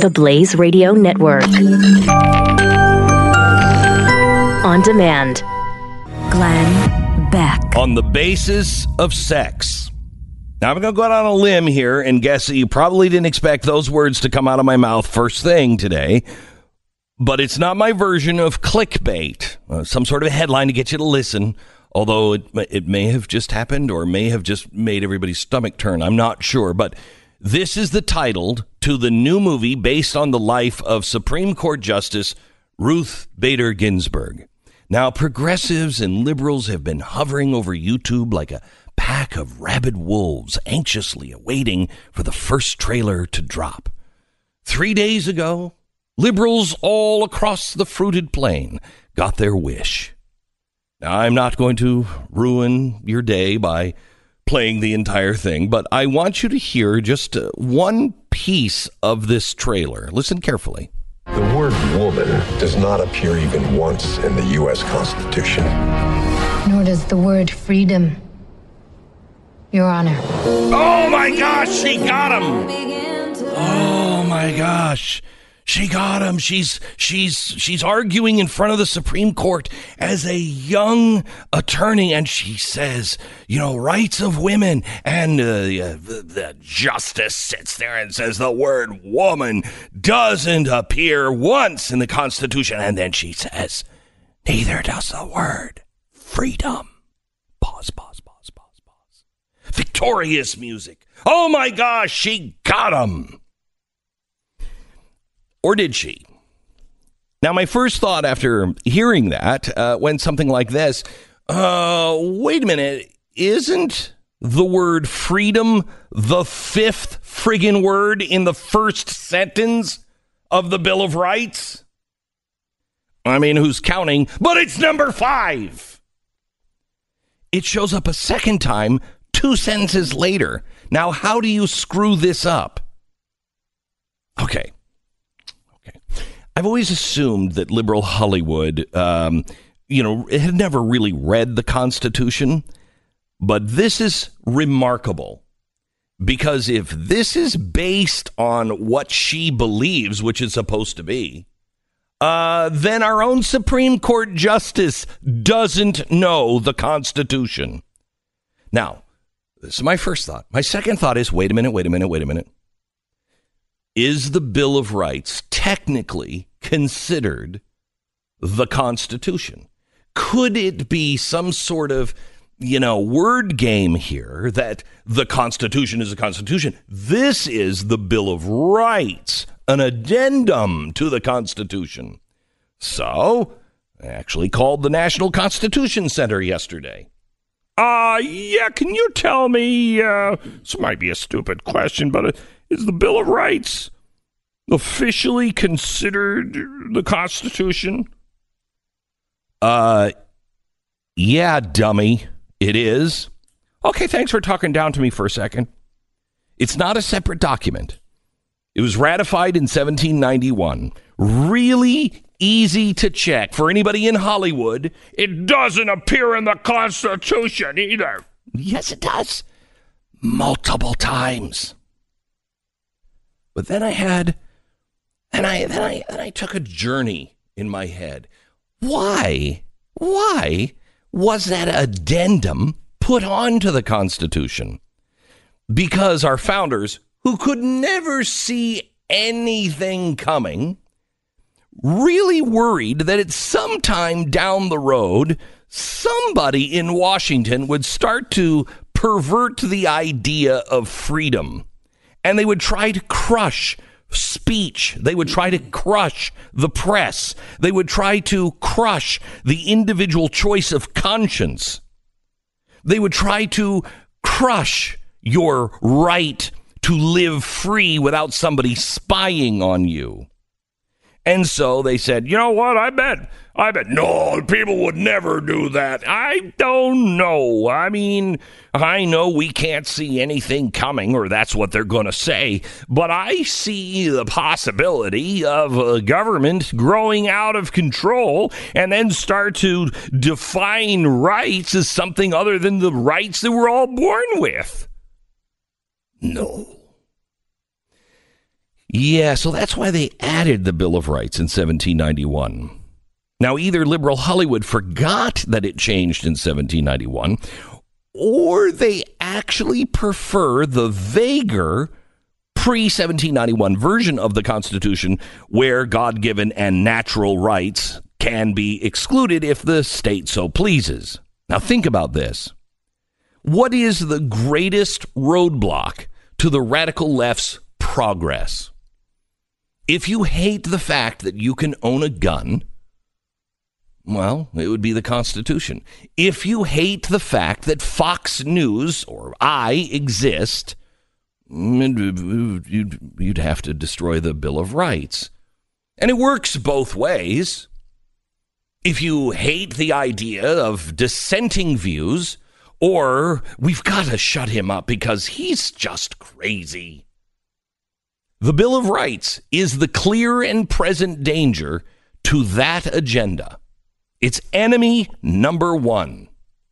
The Blaze Radio Network. On demand. Glenn Beck. On the basis of sex. Now, I'm going to go out on a limb here and guess that you probably didn't expect those words to come out of my mouth first thing today. But it's not my version of clickbait, some sort of headline to get you to listen. Although it may have just happened or may have just made everybody's stomach turn. I'm not sure. But this is the title to the new movie based on the life of Supreme Court Justice Ruth Bader Ginsburg. Now, progressives and liberals have been hovering over YouTube like a pack of rabid wolves, anxiously awaiting for the first trailer to drop. 3 days ago, liberals all across the fruited plain got their wish. Now, I'm not going to ruin your day by playing the entire thing, but I want you to hear just one piece of this trailer. Listen carefully. The word woman does not appear even once in the U.S. Constitution. Nor does the word freedom, Your Honor. Oh my gosh, she got him! Oh my gosh. She got him. She's arguing in front of the Supreme Court as a young attorney, and she says, rights of women. And the justice sits there and says the word woman doesn't appear once in the Constitution. And then she says, neither does the word freedom. Pause. Victorious music. Oh my gosh, she got him. Or did she? Now, my first thought after hearing that went something like this. Wait a minute. Isn't the word freedom the fifth friggin' word in the first sentence of the Bill of Rights? I mean, who's counting? But it's number 5. It shows up a second time 2 sentences later. Now, how do you screw this up? Okay. I've always assumed that liberal Hollywood, had never really read the Constitution. But this is remarkable. Because if this is based on what she believes, which is supposed to be, then our own Supreme Court Justice doesn't know the Constitution. Now, this is my first thought. My second thought is, wait a minute. Is the Bill of Rights technically considered the Constitution? Could it be some sort of, word game here that the Constitution is a Constitution? This is the Bill of Rights, an addendum to the Constitution. So, I actually called the National Constitution Center yesterday. Can you tell me, this might be a stupid question, but is the Bill of Rights officially considered the Constitution? Yeah, dummy, it is. Okay, thanks for talking down to me for a second. It's not a separate document. It was ratified in 1791. Really easy to check. For anybody in Hollywood, it doesn't appear in the Constitution either. Yes, it does. Multiple times. But then I took a journey in my head. Why was that addendum put onto the Constitution? Because our founders, who could never see anything coming, really worried that at some time down the road, somebody in Washington would start to pervert the idea of freedom. And they would try to crush speech. They would try to crush the press. They would try to crush the individual choice of conscience. They would try to crush your right to live free without somebody spying on you. And so they said, you know what, I bet, no, people would never do that. I don't know. I mean, I know we can't see anything coming, or that's what they're going to say, but I see the possibility of a government growing out of control and then start to define rights as something other than the rights that we're all born with. No. Yeah, so that's why they added the Bill of Rights in 1791. Now, either liberal Hollywood forgot that it changed in 1791, or they actually prefer the vaguer pre-1791 version of the Constitution where God-given and natural rights can be excluded if the state so pleases. Now, think about this. What is the greatest roadblock to the radical left's progress? If you hate the fact that you can own a gun, well, it would be the Constitution. If you hate the fact that Fox News or I exist, you'd have to destroy the Bill of Rights. And it works both ways. If you hate the idea of dissenting views, or we've got to shut him up because he's just crazy. The Bill of Rights is the clear and present danger to that agenda. It's enemy number one.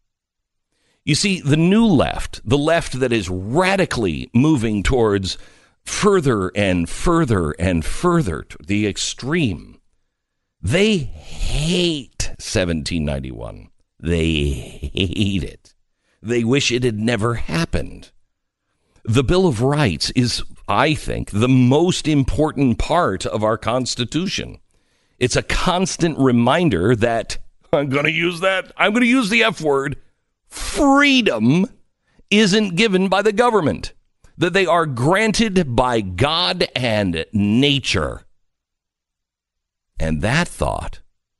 You see, the new left, the left that is radically moving towards further and further and further to the extreme, they hate 1791. They hate it. They wish it had never happened. The Bill of Rights is, I think, the most important part of our Constitution. It's a constant reminder that, I'm going to use the F word, freedom isn't given by the government, that they are granted by God and nature. And that thought,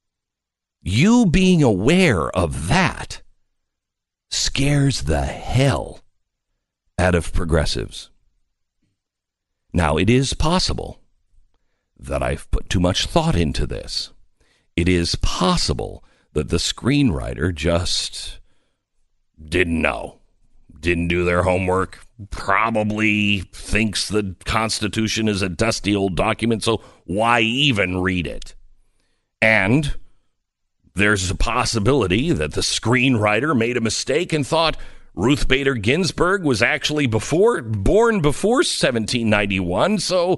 you being aware of that, scares the hell out of progressives. Now, it is possible that I've put too much thought into this. It is possible that the screenwriter just didn't know, didn't do their homework, probably thinks the Constitution is a dusty old document, so why even read it? And there's a possibility that the screenwriter made a mistake and thought Ruth Bader Ginsburg was actually born before 1791, so,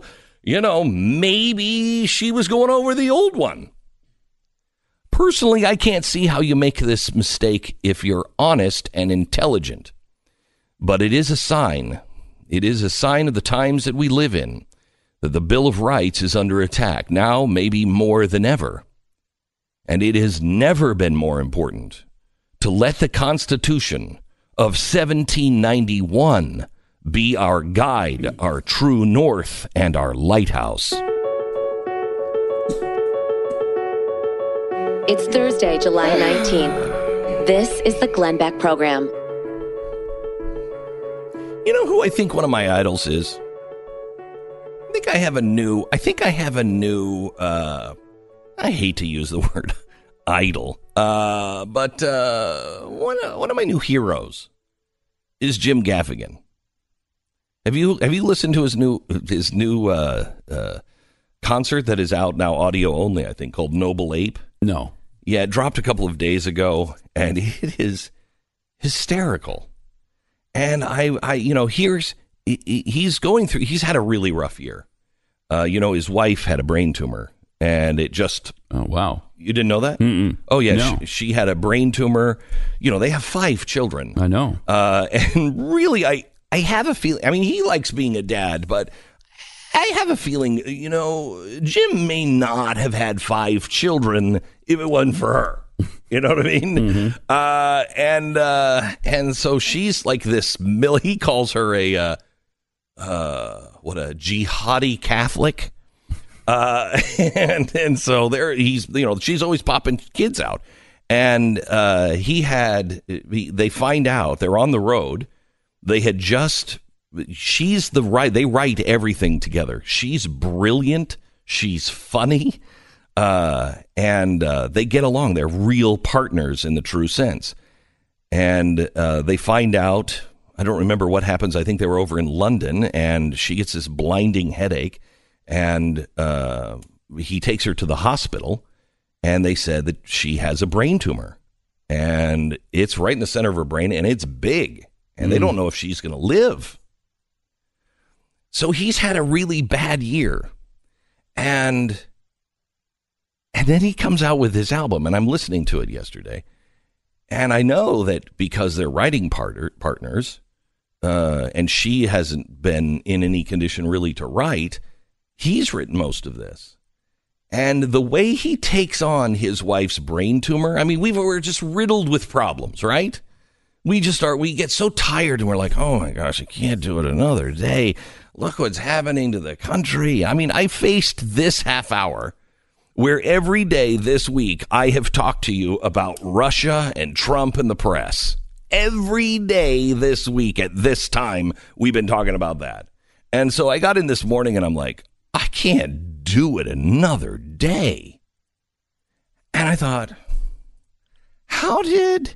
maybe she was going over the old one. Personally, I can't see how you make this mistake if you're honest and intelligent. But it is a sign. It is a sign of the times that we live in, that the Bill of Rights is under attack, now maybe more than ever. And it has never been more important to let the Constitution of 1791 be our guide, our true north, and our lighthouse. It's Thursday, July 19th. This is the Glenn Beck Program. You know who I think one of my idols is? I think I have a new, I hate to use the word idol, but one of my new heroes is Jim Gaffigan. Have you listened to his new concert that is out now, audio only, I think, called Noble Ape? No. Yeah, it dropped a couple of days ago, and it is hysterical. And he's going through, he's had a really rough year. His wife had a brain tumor, and it just... Oh, wow. You didn't know that? Mm-mm. Oh, yeah. No. She had a brain tumor. They have 5 children. I know. And really, I have a feeling, he likes being a dad, but I have a feeling, Jim may not have had 5 children if it wasn't for her. You know what I mean? Mm-hmm. And so she's like this, he calls her a jihadi Catholic. And so there he's, she's always popping kids out. And they find out they're on the road. They had they write everything together. She's brilliant. She's funny. And they get along. They're real partners in the true sense. And they find out, I don't remember what happens. I think they were over in London, and she gets this blinding headache, and he takes her to the hospital, and they said that she has a brain tumor, and it's right in the center of her brain, and it's big, and they don't know if she's going to live. So he's had a really bad year. And then he comes out with this album, and I'm listening to it yesterday. And I know that because they're writing partners, and she hasn't been in any condition really to write, he's written most of this. And the way he takes on his wife's brain tumor, I mean, we're just riddled with problems, right? We get so tired and we're like, oh my gosh, I can't do it another day. Look what's happening to the country. I mean, I faced this half hour where every day this week I have talked to you about Russia and Trump and the press. Every day this week at this time, we've been talking about that. And so I got in this morning and I'm like, I can't do it another day. And I thought, how did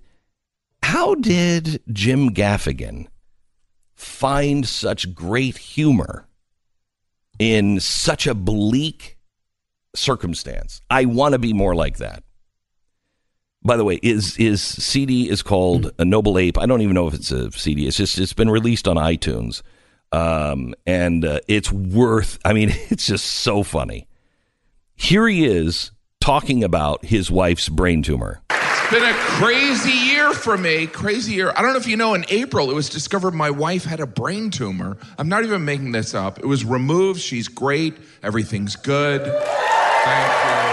Jim Gaffigan find such great humor in such a bleak circumstance? I want to be more like that. By the way, his CD is called A Noble Ape. I don't even know if it's a CD. It's been released on iTunes. And it's it's just so funny. Here he is talking about his wife's brain tumor. It's been a crazy year for me. Crazy year. I don't know if you know, in April, it was discovered my wife had a brain tumor. I'm not even making this up. It was removed. She's great. Everything's good. Thank you.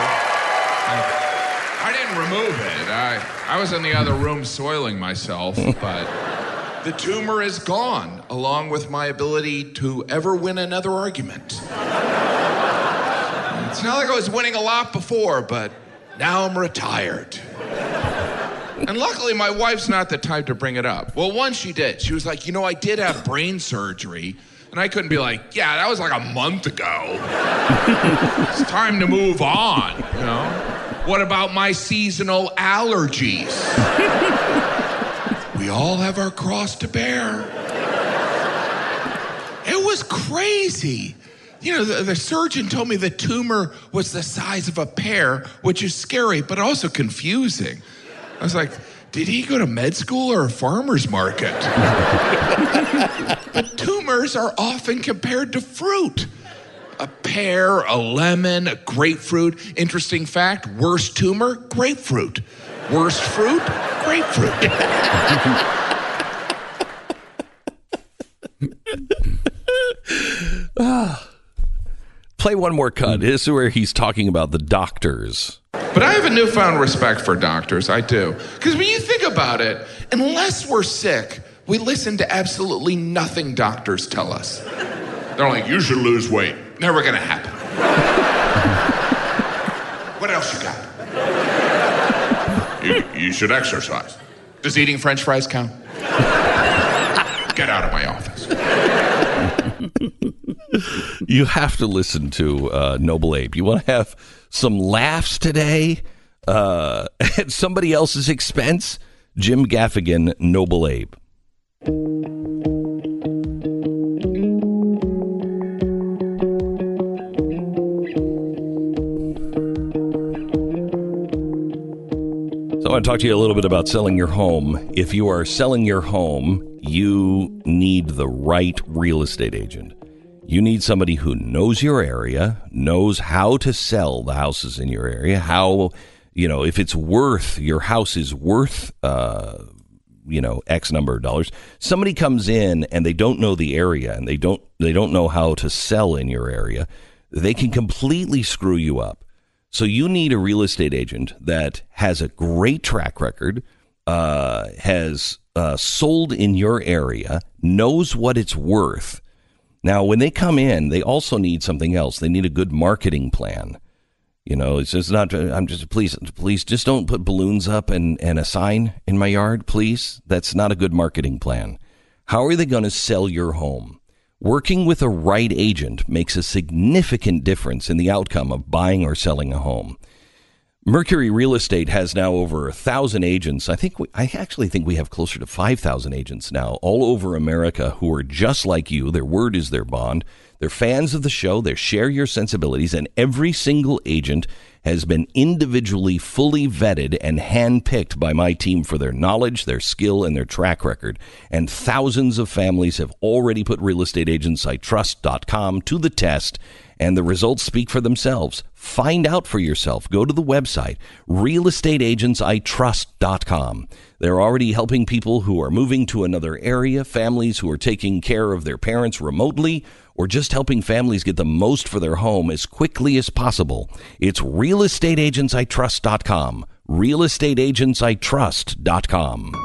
I didn't remove it. I was in the other room soiling myself, but the tumor is gone, along with my ability to ever win another argument. It's not like I was winning a lot before, but now I'm retired. And luckily, my wife's not the type to bring it up. Well, once she did. She was like, I did have brain surgery. And I couldn't be like, yeah, that was like a month ago. It's time to move on, What about my seasonal allergies? We all have our cross to bear. It was crazy. The surgeon told me the tumor was the size of a pear, which is scary, but also confusing. I was like, did he go to med school or a farmer's market? But tumors are often compared to fruit. A pear, a lemon, a grapefruit. Interesting fact, worst tumor, grapefruit. Worst fruit, grapefruit. Play one more cut. This is where he's talking about the doctors. But I have a newfound respect for doctors, I do. Because when you think about it, unless we're sick, we listen to absolutely nothing doctors tell us. They're like, you should lose weight. Never gonna happen. What else you got? You should exercise. Does eating French fries count? Get out of my office. You have to listen to Noble Ape. You want to have some laughs today at somebody else's expense? Jim Gaffigan, Noble Ape. So I want to talk to you a little bit about selling your home. If you are selling your home, you need the right real estate agent. You need somebody who knows your area, knows how to sell the houses in your area, how, if it's worth, your house is worth, X number of dollars. Somebody comes in and they don't know the area and they don't know how to sell in your area. They can completely screw you up. So you need a real estate agent that has a great track record, has sold in your area, knows what it's worth. Now, when they come in, they also need something else. They need a good marketing plan. It's just not, please just don't put balloons up and a sign in my yard, please. That's not a good marketing plan. How are they going to sell your home? Working with a right agent makes a significant difference in the outcome of buying or selling a home. Mercury Real Estate has now over 1,000 agents. I actually think we have closer to 5,000 agents now all over America who are just like you. Their word is their bond. They're fans of the show. They share your sensibilities, and every single agent has been individually fully vetted and handpicked by my team for their knowledge, their skill, and their track record. And thousands of families have already put realestateagentsitrust.com to the test, and the results speak for themselves. Find out for yourself. Go to the website, realestateagentsitrust.com. They're already helping people who are moving to another area, families who are taking care of their parents remotely, or just helping families get the most for their home as quickly as possible. It's realestateagentsitrust.com. realestateagentsitrust.com.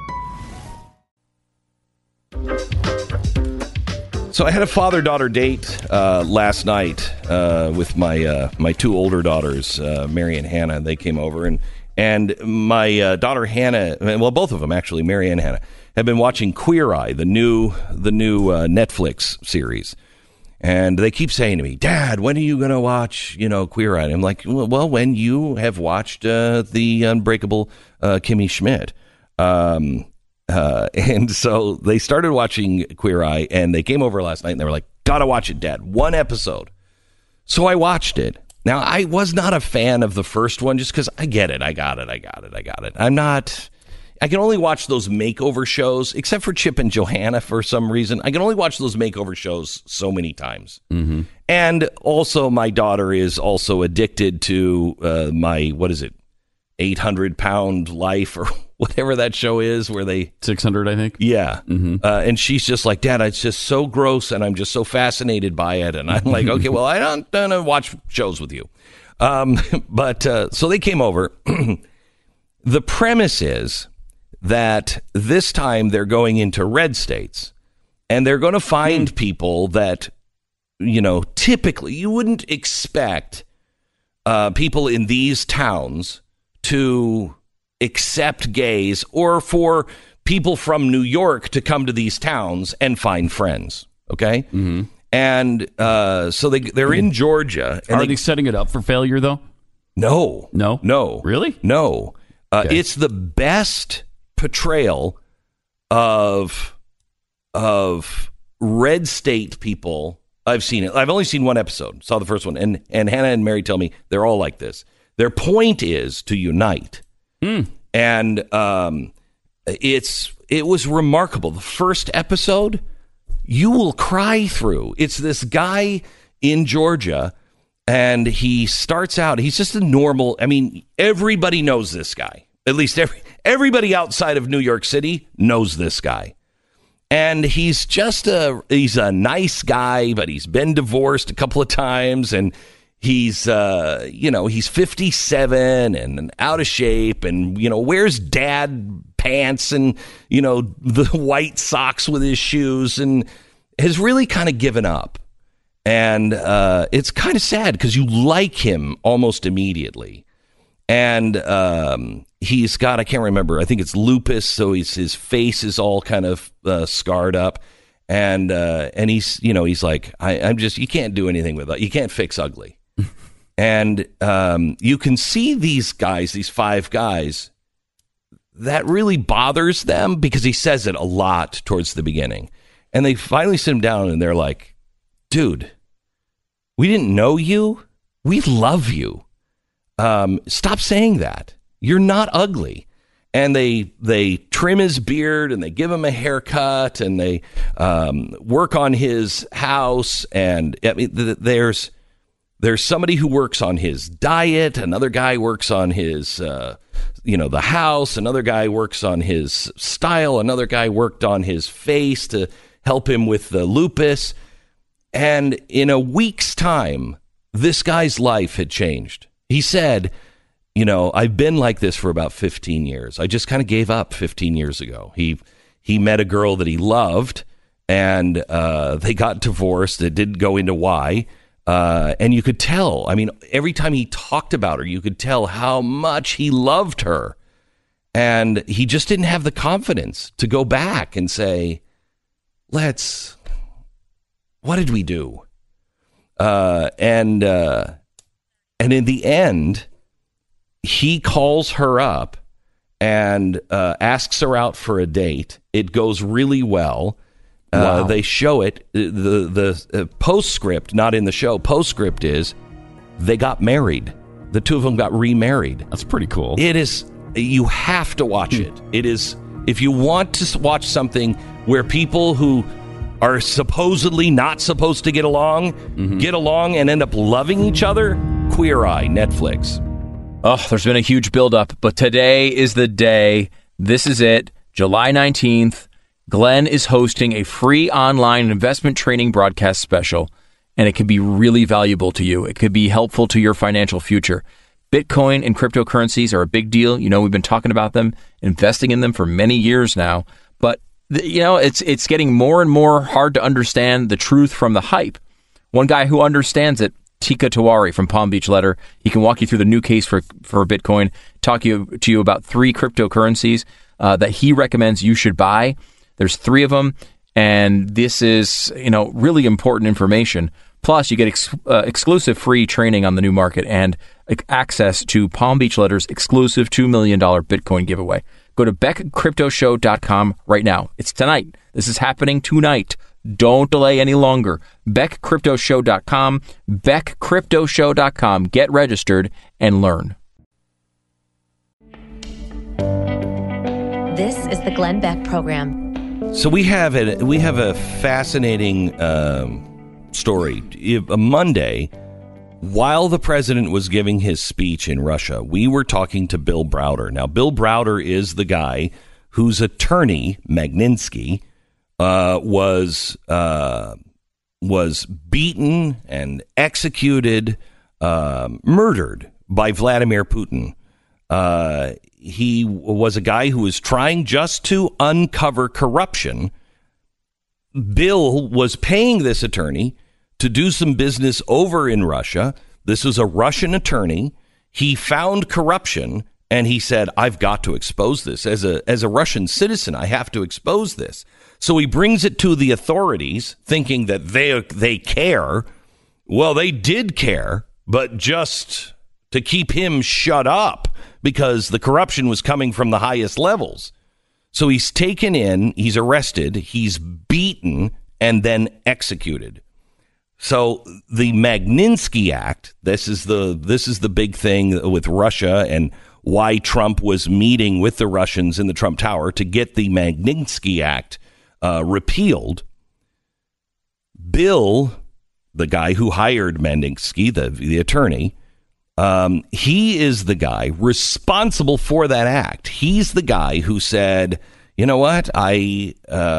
So I had a father-daughter date last night with my two older daughters, Mary and Hannah. They came over, and my daughter Hannah, well, both of them actually, Mary and Hannah, have been watching Queer Eye, the new Netflix series. And they keep saying to me, Dad, when are you going to watch, Queer Eye? And I'm like, well, when you have watched the Unbreakable Kimmy Schmidt. And so they started watching Queer Eye, and they came over last night, and they were like, gotta watch it, Dad. One episode. So I watched it. Now, I was not a fan of the first one just because I get it. I got it. I can only watch those makeover shows, except for Chip and Johanna for some reason. I can only watch those makeover shows so many times. Mm-hmm. And also, my daughter is also addicted to my, 800-pound life or whatever that show is where they 600, I think. Yeah. Mm-hmm. And she's just like, Dad, it's just so gross. And I'm just so fascinated by it. And I'm like, okay, well, I don't watch shows with you. But so they came over. The premise is that this time they're going into red states and they're going to find people that, typically you wouldn't expect people in these towns to accept gays, or for people from New York to come to these towns and find friends. Okay. Mm-hmm. And so they're in Georgia. And Are they setting it up for failure, though? No. Really? No. Okay. It's the best portrayal of red state people I've seen it. I've only seen one episode. Saw the first one, and Hannah and Mary tell me they're all like this. Their point is to unite. And it was remarkable. The first episode, you will cry through. It's this guy in Georgia, and he starts out, he's just a normal, everybody knows this guy. At least everybody outside of New York City knows this guy. And he's a nice guy, but he's been divorced a couple of times, and he's 57 and out of shape, and wears dad pants and the white socks with his shoes, and has really kind of given up. And it's kind of sad because you like him almost immediately. And he's got, I can't remember, I think it's lupus, so his face is all kind of scarred up. And he's like, I'm just, you can't do anything with it. You can't fix ugly. And you can see these guys, these five guys, that really bothers them because he says it a lot towards the beginning. And they finally sit him down and they're like, dude, we didn't know you. We love you. Stop saying that. You're not ugly. And they trim his beard and they give him a haircut and they work on his house. And there's somebody who works on his diet. Another guy works on his, the house. Another guy works on his style. Another guy worked on his face to help him with the lupus. And in a week's time, this guy's life had changed. He said, I've been like this for about 15 years. I just kind of gave up 15 years ago. He met a girl that he loved, and they got divorced. It didn't go into why. And you could tell, every time he talked about her, you could tell how much he loved her. And he just didn't have the confidence to go back and say, what did we do? And in the end, he calls her up and asks her out for a date. It goes really well. Wow. They show it. The postscript, not in the show, postscript is they got married. The two of them got remarried. That's pretty cool. It is. You have to watch it. It is. If you want to watch something where people who are supposedly not supposed to get along and end up loving each other, Queer Eye, Netflix. Oh, there's been a huge buildup, but today is the day. This is it. July 19th. Glenn is hosting a free online investment training broadcast special, and it can be really valuable to you. It could be helpful to your financial future. Bitcoin and cryptocurrencies are a big deal. You know, we've been talking about them, investing in them for many years now, but it's getting more and more hard to understand the truth from the hype. One guy who understands it, Tika Tawari from Palm Beach Letter, he can walk you through the new case for Bitcoin, talk to you about 3 cryptocurrencies that he recommends you should buy. There's 3 of them, and this is, really important information. Plus, you get exclusive free training on the new market and access to Palm Beach Letter's exclusive $2 million Bitcoin giveaway. Go to BeckCryptoShow.com right now. It's tonight. This is happening tonight. Don't delay any longer. BeckCryptoShow.com, BeckCryptoShow.com. Get registered and learn. This is the Glenn Beck Program. So we have a fascinating story. A Monday, while the president was giving his speech in Russia, we were talking to Bill Browder. Now, Bill Browder is the guy whose attorney, Magnitsky, was beaten and executed, murdered by Vladimir Putin. He was a guy who was trying just to uncover corruption. Bill was paying this attorney to do some business over in Russia. This was a Russian attorney. He found corruption and he said, I've got to expose this. As a Russian citizen, I have to expose this. So he brings it to the authorities thinking that they care. Well, they did care, but just to keep him shut up because the corruption was coming from the highest levels. So he's taken in, he's arrested, he's beaten, and then executed. So the Magnitsky Act, this is the big thing with Russia and why Trump was meeting with the Russians in the Trump Tower to get the Magnitsky Act repealed. Bill, the guy who hired Magnitsky, the attorney, he is the guy responsible for that act. He's the guy who said, you know what, we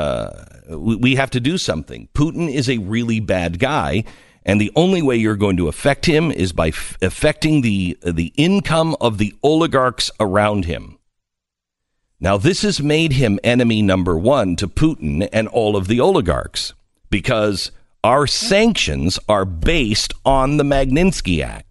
have to do something. Putin is a really bad guy, and the only way you're going to affect him is by affecting the income of the oligarchs around him. Now, this has made him enemy number 1 to Putin and all of the oligarchs because our sanctions are based on the Magnitsky Act.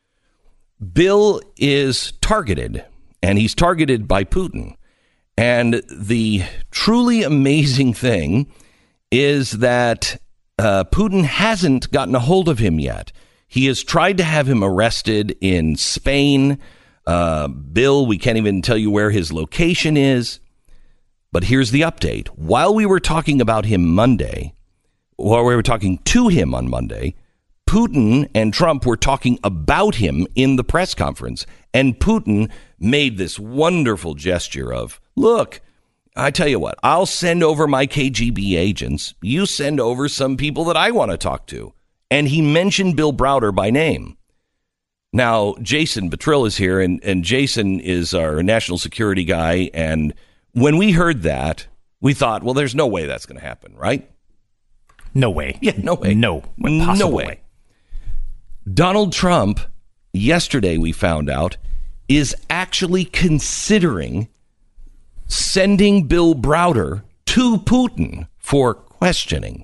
Bill is targeted, and he's targeted by Putin. And the truly amazing thing is that Putin hasn't gotten a hold of him yet. He has tried to have him arrested in Spain. Bill, we can't even tell you where his location is. But here's the update. While we were talking about him Monday, while we were talking to him on Monday, Putin and Trump were talking about him in the press conference. And Putin made this wonderful gesture of, look, I tell you what, I'll send over my KGB agents. You send over some people that I want to talk to. And he mentioned Bill Browder by name. Now, Jason Buttrill is here, and Jason is our national security guy. And when we heard that, we thought, well, there's no way that's going to happen, right? No way. Yeah, no way. No way. Donald Trump, yesterday we found out, is actually considering sending Bill Browder to Putin for questioning.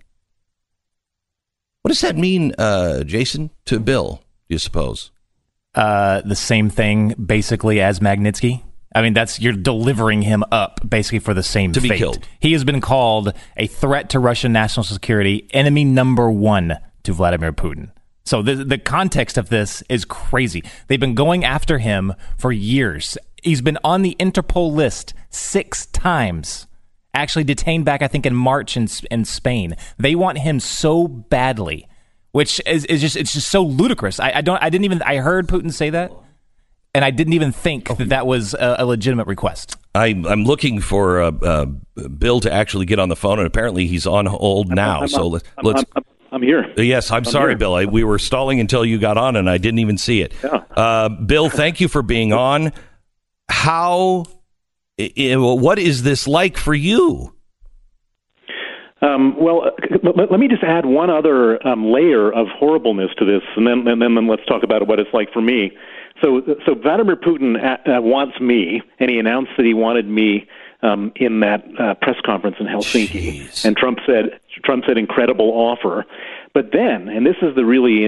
What does that mean, Jason, to Bill, do you suppose? The same thing, basically, as Magnitsky. I mean, you're delivering him up, basically, for the same to fate. Be killed. He has been called a threat to Russian national security, enemy number 1 to Vladimir Putin. So the context of this is crazy. They've been going after him for years. He's been on the Interpol list 6 times actually detained back, I think, in March in Spain. They want him so badly, which is just so ludicrous. I heard Putin say that, and I didn't even think that was a legitimate request. I'm looking for Bill to actually get on the phone, and apparently he's on hold now. I'm here. Yes, I'm sorry, here. Bill. We were stalling until you got on, and I didn't even see it. Yeah. Bill, thank you for being on. What is this like for you? Well, let me just add one other layer of horribleness to this, and then let's talk about what it's like for me. So Vladimir Putin wants me, and he announced that he wanted me in that press conference in Helsinki. Jeez. And Trump said incredible offer. But then, and this is the really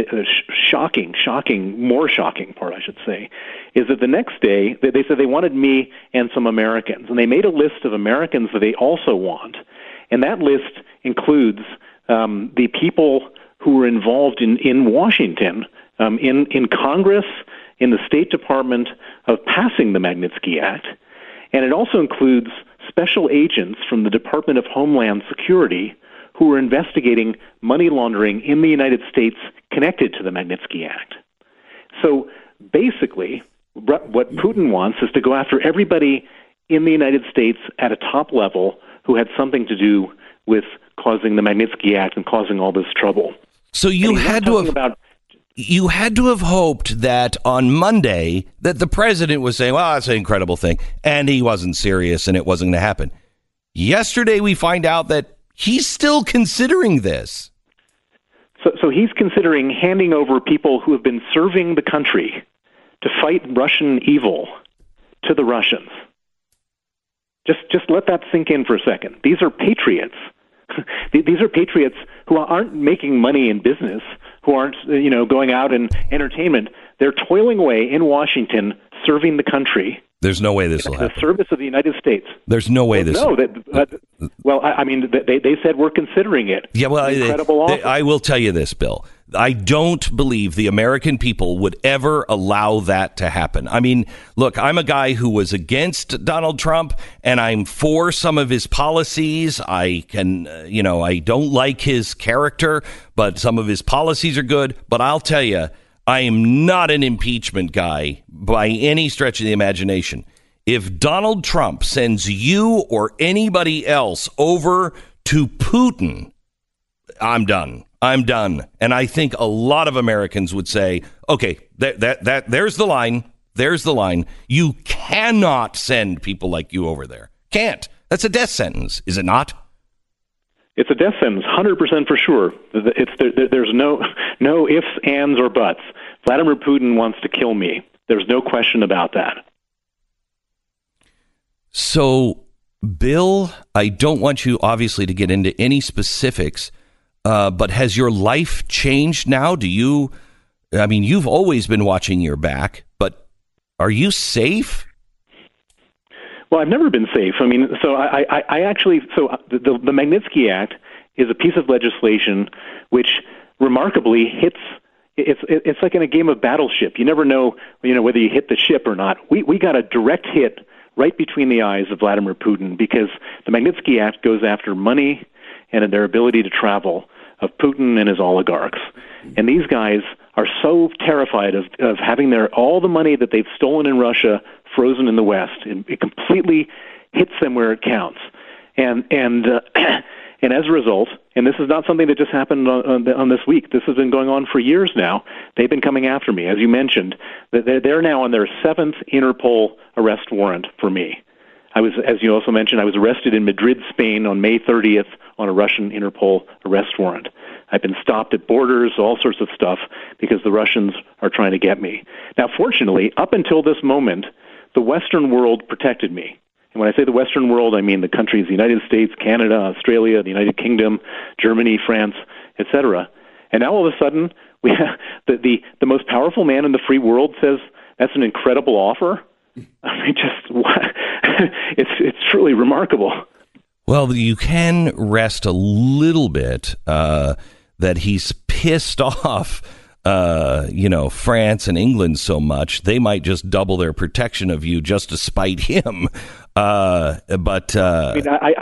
more shocking part, I should say, is that the next day they said they wanted me and some Americans, and they made a list of Americans that they also want, and that list includes the people who were involved in Washington, in Congress, in the State Department of passing the Magnitsky Act, and it also includes special agents from the Department of Homeland Security who were investigating money laundering in the United States connected to the Magnitsky Act. So basically, what Putin wants is to go after everybody in the United States at a top level who had something to do with causing the Magnitsky Act and causing all this trouble. So you had to have hoped that on Monday that the president was saying, well, that's an incredible thing, and he wasn't serious and it wasn't going to happen. Yesterday we find out that he's still considering this. So he's considering handing over people who have been serving the country to fight Russian evil to the Russians. Just let that sink in for a second. These are patriots. These are patriots who aren't making money in business, who aren't going out in entertainment. They're toiling away in Washington, serving the country. There's no way this will happen. The service of the United States. There's no way this. No, they said we're considering it. Yeah, well, incredible offer. I will tell you this, Bill. I don't believe the American people would ever allow that to happen. I mean, look, I'm a guy who was against Donald Trump, and I'm for some of his policies. I don't like his character, but some of his policies are good. But I'll tell you, I am not an impeachment guy by any stretch of the imagination. If Donald Trump sends you or anybody else over to Putin, I'm done. And I think a lot of Americans would say, okay, there's the line. There's the line. You cannot send people like you over there. Can't. That's a death sentence, is it not? It's a death sentence, 100% for sure. There's no ifs, ands, or buts. Vladimir Putin wants to kill me. There's no question about that. So, Bill, I don't want you, obviously, to get into any specifics, but has your life changed now? You've always been watching your back, but are you safe? Well, I've never been safe. The Magnitsky Act is a piece of legislation which remarkably hits. It's like in a game of Battleship. You never know, whether you hit the ship or not. We got a direct hit right between the eyes of Vladimir Putin because the Magnitsky Act goes after money and their ability to travel of Putin and his oligarchs. And these guys are so terrified of having all the money that they've stolen in Russia frozen in the West. It completely hits them where it counts. And as a result, and this is not something that just happened on this week. This has been going on for years now. They've been coming after me. As you mentioned, they're now on their 7th Interpol arrest warrant for me. As you also mentioned, I was arrested in Madrid, Spain on May 30th on a Russian Interpol arrest warrant. I've been stopped at borders, all sorts of stuff, because the Russians are trying to get me. Now, fortunately, up until this moment, the Western world protected me. And when I say the Western world, I mean the countries, the United States, Canada, Australia, the United Kingdom, Germany, France, etc. And now all of a sudden, we have the most powerful man in the free world says, that's an incredible offer. I mean, it's truly remarkable. Well, you can rest a little bit that he's pissed off, France and England so much, they might just double their protection of you just to spite him.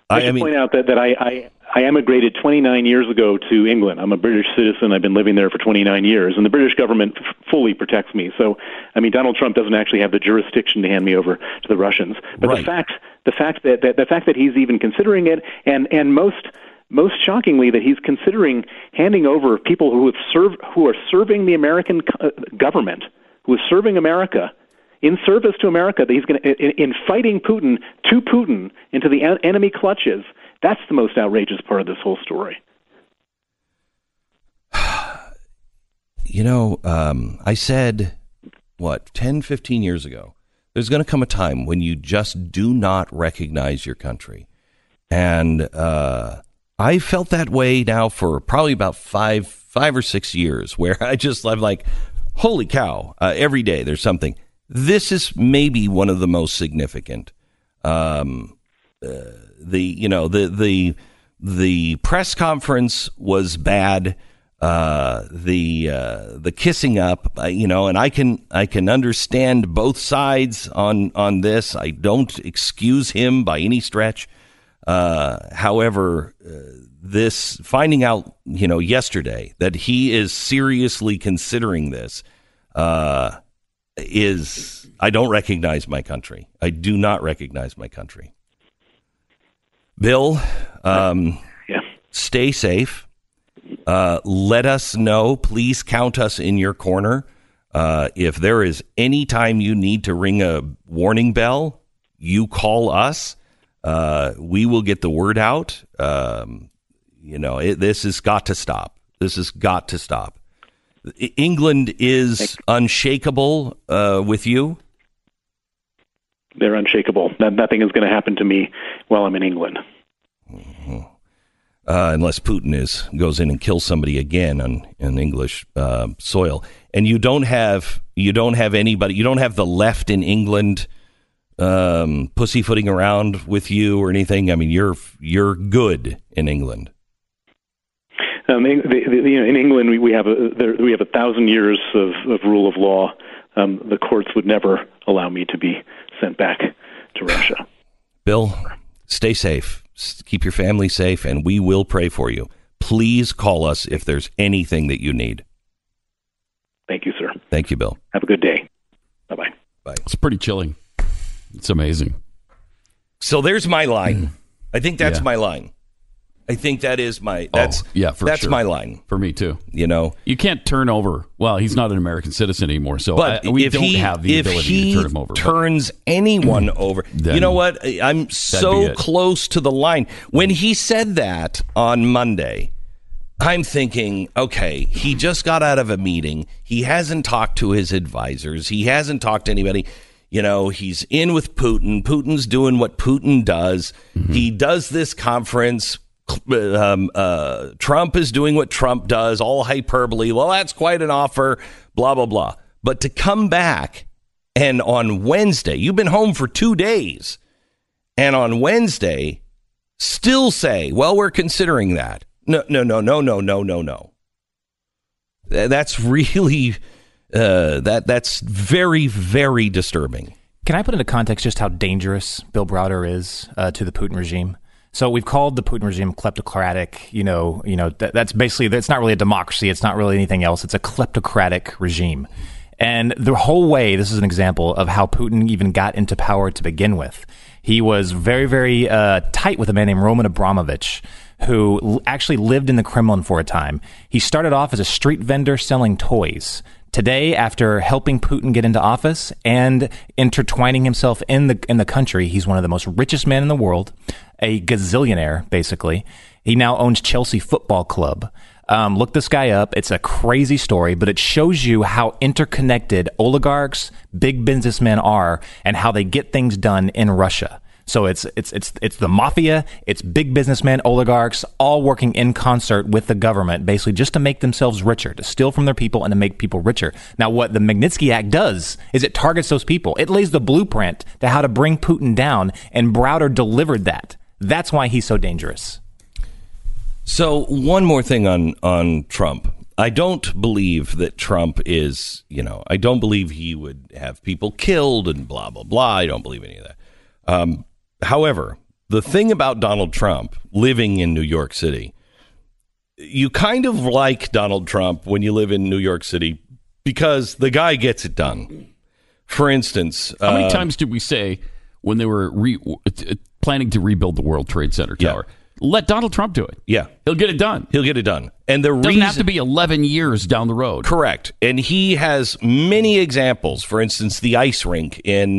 I should point out that I emigrated 29 years ago to England. I'm a British citizen. I've been living there for 29 years, and the British government fully protects me. So, I mean, Donald Trump doesn't actually have the jurisdiction to hand me over to the Russians. But right. the fact that he's even considering it, and most shockingly, that he's considering handing over people who are serving the American government, who is serving America, in service to America, that he's going to, in fighting Putin, to Putin, into the enemy clutches. That's the most outrageous part of this whole story. I said, 10, 15 years ago, there's going to come a time when you just do not recognize your country. And I felt that way now for probably about five or 6 years, where I'm like, holy cow, every day there's something. This is maybe one of the most significant. The press conference was bad. The kissing up, and I can understand both sides on this. I don't excuse him by any stretch. However, this finding out, yesterday that he is seriously considering this, I don't recognize my country. I do not recognize my country. Bill, stay safe. Let us know. Please count us in your corner. If there is any time you need to ring a warning bell, you call us. We will get the word out. This has got to stop. This has got to stop. England is unshakable with you. They're unshakable. Nothing is going to happen to me while I'm in England. Unless Putin goes in and kills somebody again on English soil, and you don't have anybody. You don't have the left in England pussyfooting around with you or anything. I mean, you're good in England. In England, we have 1,000 years of rule of law. The courts would never allow me to be sent back to Russia. Bill, stay safe. Keep your family safe, and we will pray for you. Please call us if there's anything that you need. Thank you, sir. Thank you, Bill. Have a good day. Bye-bye. Bye. It's pretty chilling. It's amazing. So there's my line. I think that's my line. I think that is my that's sure. my line for me too. You can't turn over. Well, he's not an American citizen anymore, so we don't have the ability to turn him over. If he turns anyone over, you know what? I'm so close to the line. When he said that on Monday, I'm thinking, okay, he just got out of a meeting. He hasn't talked to his advisors. He hasn't talked to anybody. He's in with Putin. Putin's doing what Putin does. Mm-hmm. He does this conference. Trump is doing what Trump does, all hyperbole. Well, that's quite an offer, blah, blah, blah. But to come back and on Wednesday, you've been home for 2 days, and on Wednesday still say, well, we're considering that. No. That's really, that's very, very disturbing. Can I put into context just how dangerous Bill Browder is to the Putin regime? So we've called the Putin regime kleptocratic. That's basically, that's not really a democracy. It's not really anything else. It's a kleptocratic regime. And the whole way, this is an example of how Putin even got into power to begin with. He was very, very tight with a man named Roman Abramovich, who actually lived in the Kremlin for a time. He started off as a street vendor selling toys. Today, after helping Putin get into office and intertwining himself in the country, he's one of the most richest men in the world, a gazillionaire, basically. He now owns Chelsea Football Club. Look this guy up. It's a crazy story, but it shows you how interconnected oligarchs, big businessmen are, and how they get things done in Russia. So it's the mafia, it's big businessmen, oligarchs, all working in concert with the government, basically just to make themselves richer, to steal from their people and to make people richer. Now, what the Magnitsky Act does is it targets those people. It lays the blueprint to how to bring Putin down, and Browder delivered that. That's why he's so dangerous. So one more thing on Trump. I don't believe that Trump is, I don't believe he would have people killed and blah, blah, blah. I don't believe any of that. However, the thing about Donald Trump living in New York City, you kind of like Donald Trump when you live in New York City because the guy gets it done. For instance, how many times did we say when they were planning to rebuild the World Trade Center tower, let Donald Trump do it? Yeah. He'll get it done. He'll get it done. And the doesn't have to be 11 years down the road. Correct. And he has many examples. For instance, the ice rink in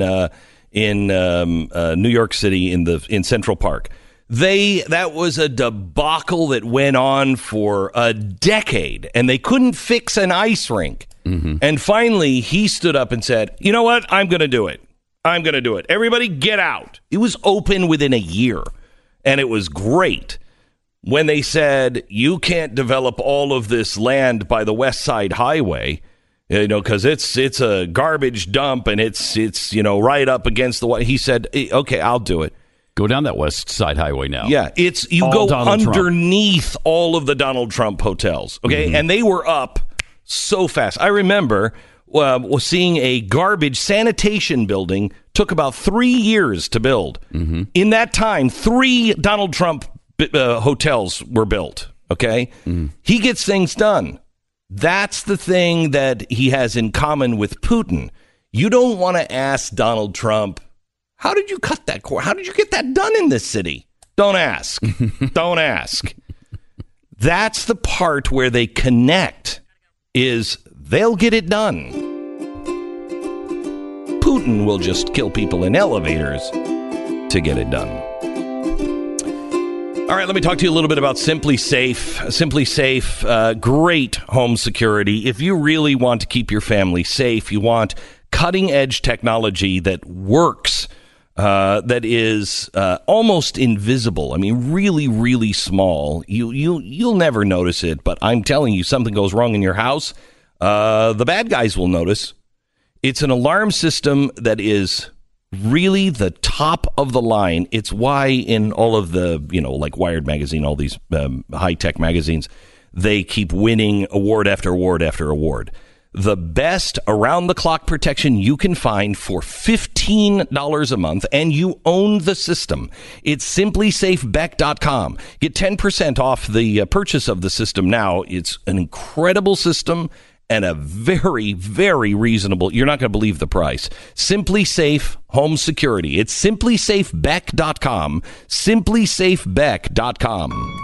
New York City in Central Park. That was a debacle that went on for a decade, and they couldn't fix an ice rink. Mm-hmm. And finally, he stood up and said, "You know what? I'm going to do it. I'm going to do it. Everybody get out." It was open within a year, and it was great. When they said, "You can't develop all of this land by the West Side Highway," because it's a garbage dump and it's right up against the. He said, "Okay, I'll do it." Go down that West Side Highway now. Yeah, you go underneath all of the Donald Trump hotels. Okay, and they were up so fast. I remember seeing a garbage sanitation building took about 3 years to build. Mm-hmm. In that time, 3 Donald Trump hotels were built. Okay, He gets things done. That's the thing that he has in common with Putin. You don't want to ask Donald Trump, "How did you cut that cord? How did you get that done in this city?" Don't ask. Don't ask. That's the part where they connect, is they'll get it done. Putin will just kill people in elevators to get it done. All right, let me talk to you a little bit about Simply Safe. Simply Safe, great home security. If you really want to keep your family safe, you want cutting-edge technology that works, that is almost invisible. I mean, really, really small. You'll never notice it, but I'm telling you, something goes wrong in your house, the bad guys will notice. It's an alarm system that is really the top of the line. It's why in all of the, like Wired magazine, all these high-tech magazines, they keep winning award after award after award. The best around-the-clock protection you can find for $15 a month, and you own the system. It's simplysafebeck.com. Get 10% off the purchase of the system now. It's an incredible system and a very, very reasonable. You're not going to believe the price. Simply Safe Home Security. It's simplysafebeck.com. Simplysafebeck.com.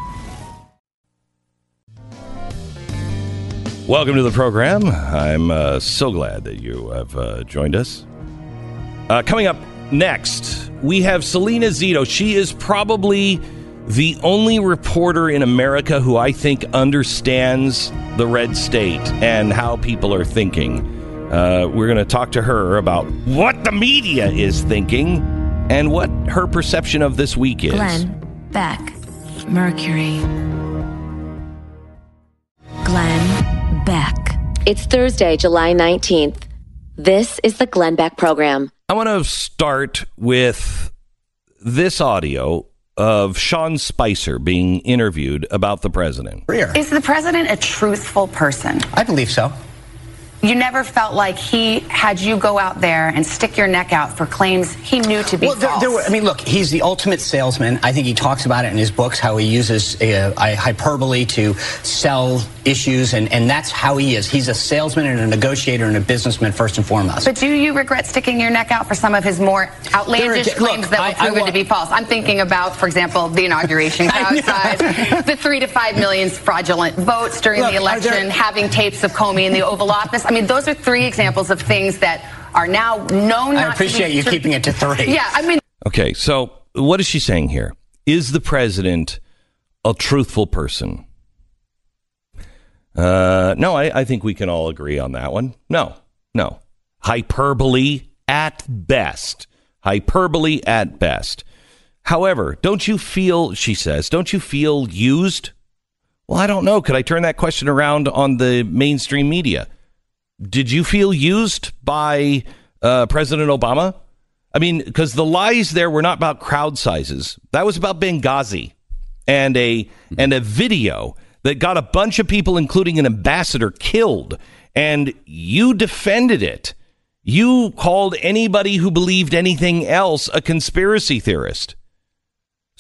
Welcome to the program. I'm so glad that you have joined us. Coming up next, we have Selena Zito. She is probably the only reporter in America who I think understands the red state and how people are thinking. We're going to talk to her about what the media is thinking and what her perception of this week is. Glenn Beck, Mercury. Glenn Beck. It's Thursday, July 19th. This is the Glenn Beck Program. I want to start with this audio of Sean Spicer being interviewed about the president. Is the president a truthful person? I believe so. You never felt like he had you go out there and stick your neck out for claims he knew to be false? Look, he's the ultimate salesman. I think he talks about it in his books, how he uses hyperbole to sell issues, and that's how he is. He's a salesman and a negotiator and a businessman first and foremost. But do you regret sticking your neck out for some of his more outlandish claims that were proven to be false? I'm thinking about, for example, the inauguration crowd size, the 3 to 5 million fraudulent votes during the election, having tapes of Comey in the Oval Office. I mean, those are 3 examples of things that are now known not to be true. I appreciate you keeping it to 3. Yeah, I mean. Okay, so what is she saying here? Is the president a truthful person? No, I think we can all agree on that one. No. Hyperbole at best. Hyperbole at best. However, don't you feel, she says, don't you feel used? Well, I don't know. Could I turn that question around on the mainstream media? Did you feel used by President Obama? I mean, because the lies there were not about crowd sizes. That was about Benghazi and a video that got a bunch of people, including an ambassador, killed. And you defended it. You called anybody who believed anything else a conspiracy theorist.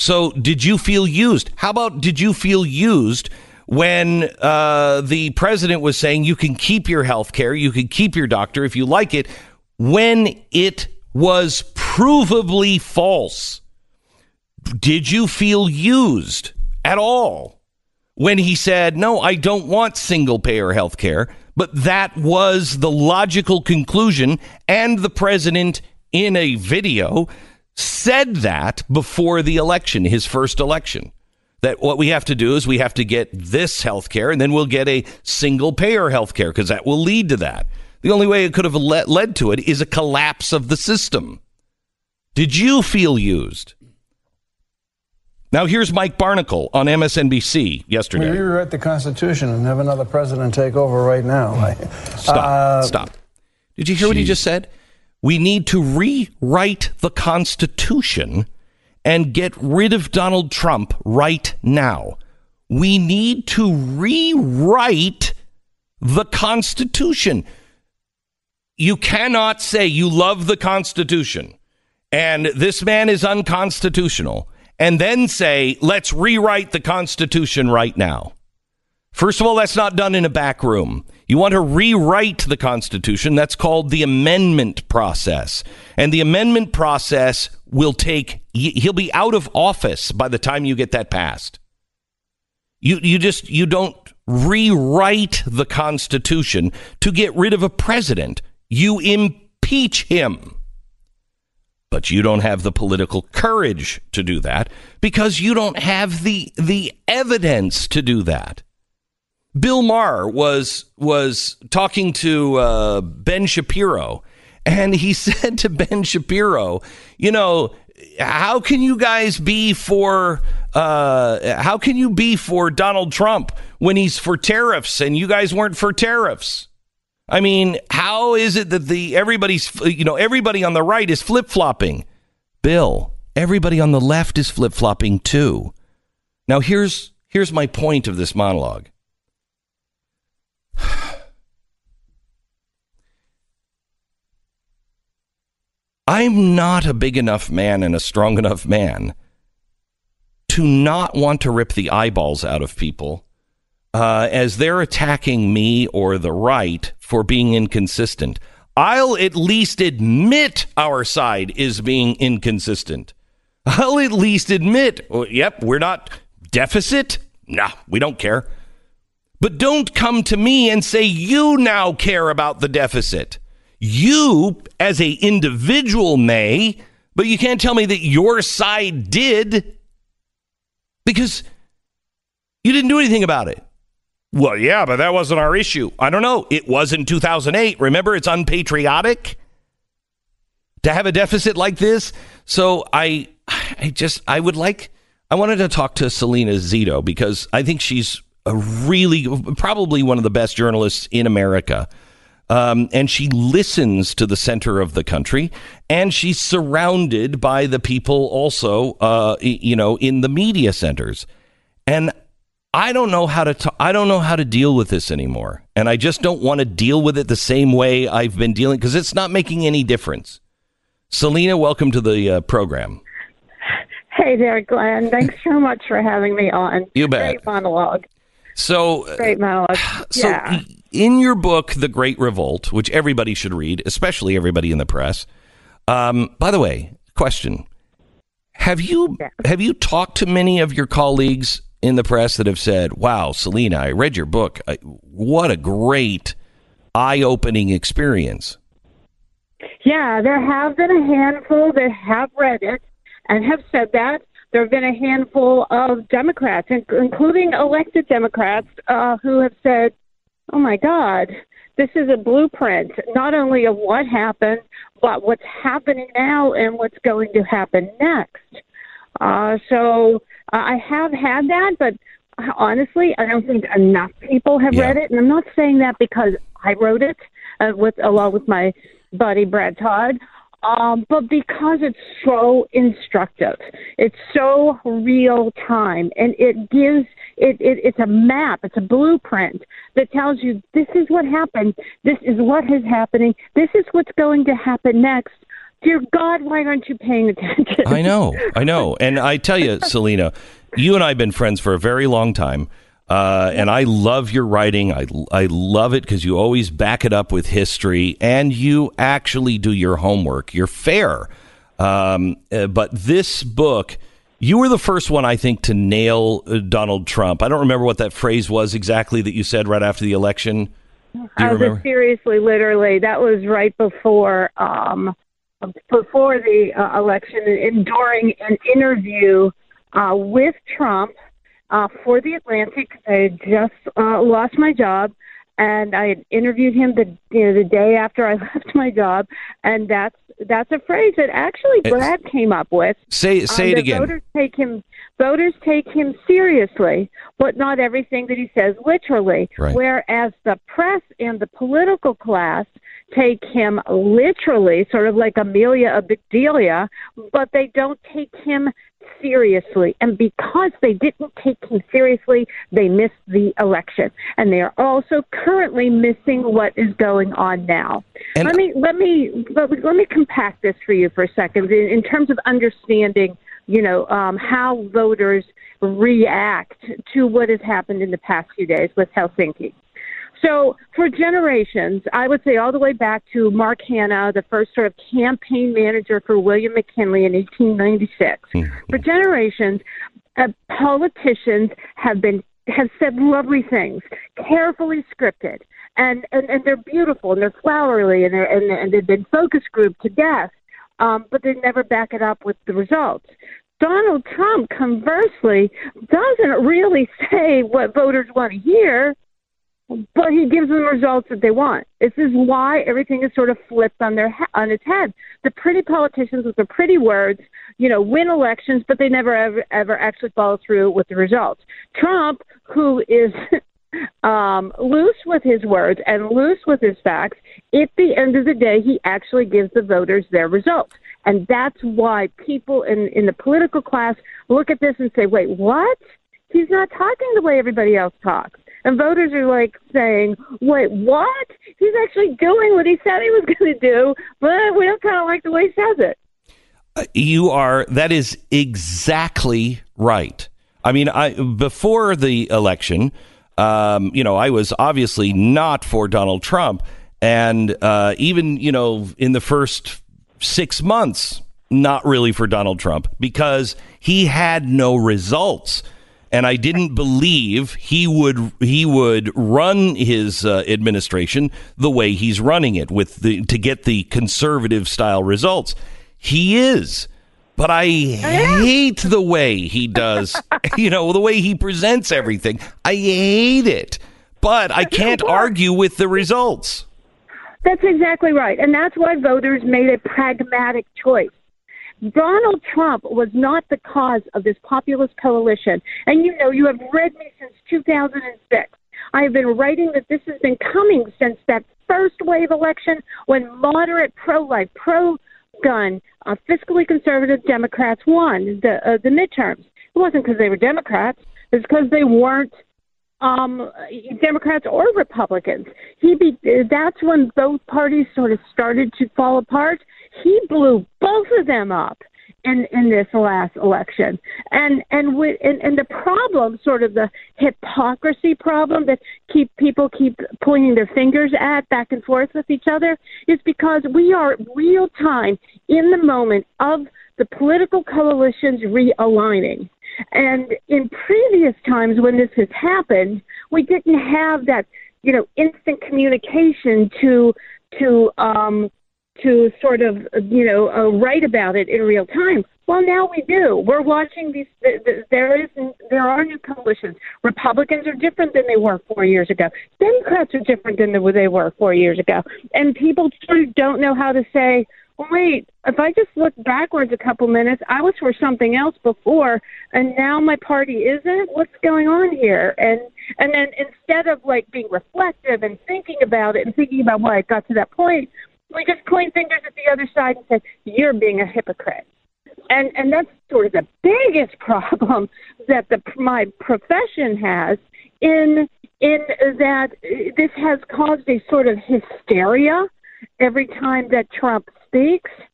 So did you feel used? How about did you feel used when the president was saying you can keep your health care, you can keep your doctor if you like it, when it was provably false? Did you feel used at all when he said, no, I don't want single payer health care? But that was the logical conclusion. And the president in a video said that before the election, his first election, that what we have to do is we have to get this health care and then we'll get a single payer health care because that will lead to that. The only way it could have led to it is a collapse of the system. Did you feel used? Now, here's Mike Barnicle on MSNBC yesterday. We rewrite the Constitution and have another president take over right now. Stop. Did you hear what he just said? We need to rewrite the Constitution and get rid of Donald Trump right now. We need to rewrite the Constitution. You cannot say you love the Constitution and this man is unconstitutional and then say, let's rewrite the Constitution right now. First of all, that's not done in a back room. You want to rewrite the Constitution, that's called the amendment process. And the amendment process will he'll be out of office by the time you get that passed. You don't rewrite the Constitution to get rid of a president. You impeach him. But you don't have the political courage to do that because you don't have the evidence to do that. Bill Maher was talking to Ben Shapiro, and he said to Ben Shapiro, how can you guys be for Donald Trump when he's for tariffs and you guys weren't for tariffs? I mean, how is it that everybody on the right is flip-flopping? Bill, everybody on the left is flip-flopping too. Now here's my point of this monologue. I'm not a big enough man and a strong enough man to not want to rip the eyeballs out of people as they're attacking me or the right for being inconsistent. I'll at least admit our side is being inconsistent. I'll at least admit, yep, we're not deficit. Nah, we don't care. But don't come to me and say you now care about the deficit. You, as an individual, may, but you can't tell me that your side did because you didn't do anything about it. Well, yeah, but that wasn't our issue. I don't know. It was in 2008. Remember, it's unpatriotic to have a deficit like this. So I wanted to talk to Selena Zito because I think she's probably one of the best journalists in America. And she listens to the center of the country, and she's surrounded by the people also, in the media centers. And I don't know how to deal with this anymore. And I just don't want to deal with it the same way I've been dealing because it's not making any difference. Selena, welcome to the program. Hey there, Glenn. Thanks so much for having me on. You bet. Great monologue. Great monologue. Yeah. So in your book, The Great Revolt, which everybody should read, especially everybody in the press. By the way, question. Have you talked to many of your colleagues in the press that have said, wow, Selena, I read your book. What a great eye-opening experience. Yeah, there have been a handful that have read it and have said that. There have been a handful of Democrats, including elected Democrats, who have said, oh, my God, this is a blueprint, not only of what happened, but what's happening now and what's going to happen next. So I have had that, but honestly, I don't think enough people have read it. And I'm not saying that because I wrote it along with my buddy Brad Todd. But because it's so instructive, it's so real time, and it gives it's a map, it's a blueprint that tells you this is what happened, this is what is happening, this is what's going to happen next. dear God, why aren't you paying attention? I know. And I tell you, Selena, you and I have been friends for a very long time. And I love your writing. I love it because you always back it up with history and you actually do your homework. You're fair. But this book, you were the first one, I think, to nail Donald Trump. I don't remember what that phrase was exactly that you said right after the election. Do you remember? Seriously, literally, that was right before the election and during an interview with Trump for The Atlantic. I had just lost my job, and I had interviewed him the day after I left my job, and that's a phrase that actually Brad came up with. Say it again. Voters take him seriously, but not everything that he says literally. Right. Whereas the press and the political class take him literally, sort of like Amelia Bedelia, but they don't take him seriously. And because they didn't take him seriously, they missed the election. And they are also currently missing what is going on now. And let me compact this for you for a second in terms of understanding, how voters react to what has happened in the past few days with Helsinki. So for generations, I would say all the way back to Mark Hanna, the first sort of campaign manager for William McKinley in 1896. For generations, politicians have said lovely things, carefully scripted, and they're beautiful and they're flowery and they've been focus grouped to death, but they never back it up with the results. Donald Trump, conversely, doesn't really say what voters want to hear, but he gives them results that they want. This is why everything is sort of flipped on its head. The pretty politicians with the pretty words, win elections, but they never ever actually follow through with the results. Trump, who is loose with his words and loose with his facts, at the end of the day, he actually gives the voters their results. And that's why people in the political class look at this and say, wait, what? He's not talking the way everybody else talks. And voters are like saying, wait, what? He's actually doing what he said he was going to do, but we don't kind of like the way he says it. That is exactly right. I mean, before the election, I was obviously not for Donald Trump. And even, in the first 6 months, not really for Donald Trump because he had no results. And I didn't believe he would run his administration the way he's running it to get the conservative style results. He is. But I hate the way he does, the way he presents everything. I hate it. But I can't argue with the results. That's exactly right. And that's why voters made a pragmatic choice. Donald Trump was not the cause of this populist coalition. And you have read me since 2006. I have been writing that this has been coming since that first wave election when moderate pro-life, pro-gun, fiscally conservative Democrats won the midterms. It wasn't because they were Democrats. It's because they weren't Democrats or Republicans. That's when both parties sort of started to fall apart. He blew both of them up in this last election, and the problem, sort of the hypocrisy problem that people keep pointing their fingers at back and forth with each other, is because we are real time in the moment of the political coalitions realigning. And in previous times when this has happened, we didn't have that, instant communication to sort of, write about it in real time. Well, now we do. We're watching these. There are new coalitions. Republicans are different than they were 4 years ago. Democrats are different than they were 4 years ago. And people sort of don't know how to say, well, wait, if I just look backwards a couple minutes, I was for something else before, and now my party isn't? What's going on here? And then instead of being reflective and thinking about it and thinking about why it got to that point, we just point fingers at the other side and say, you're being a hypocrite. And that's sort of the biggest problem that my profession has in that this has caused a sort of hysteria every time that Trump speaks.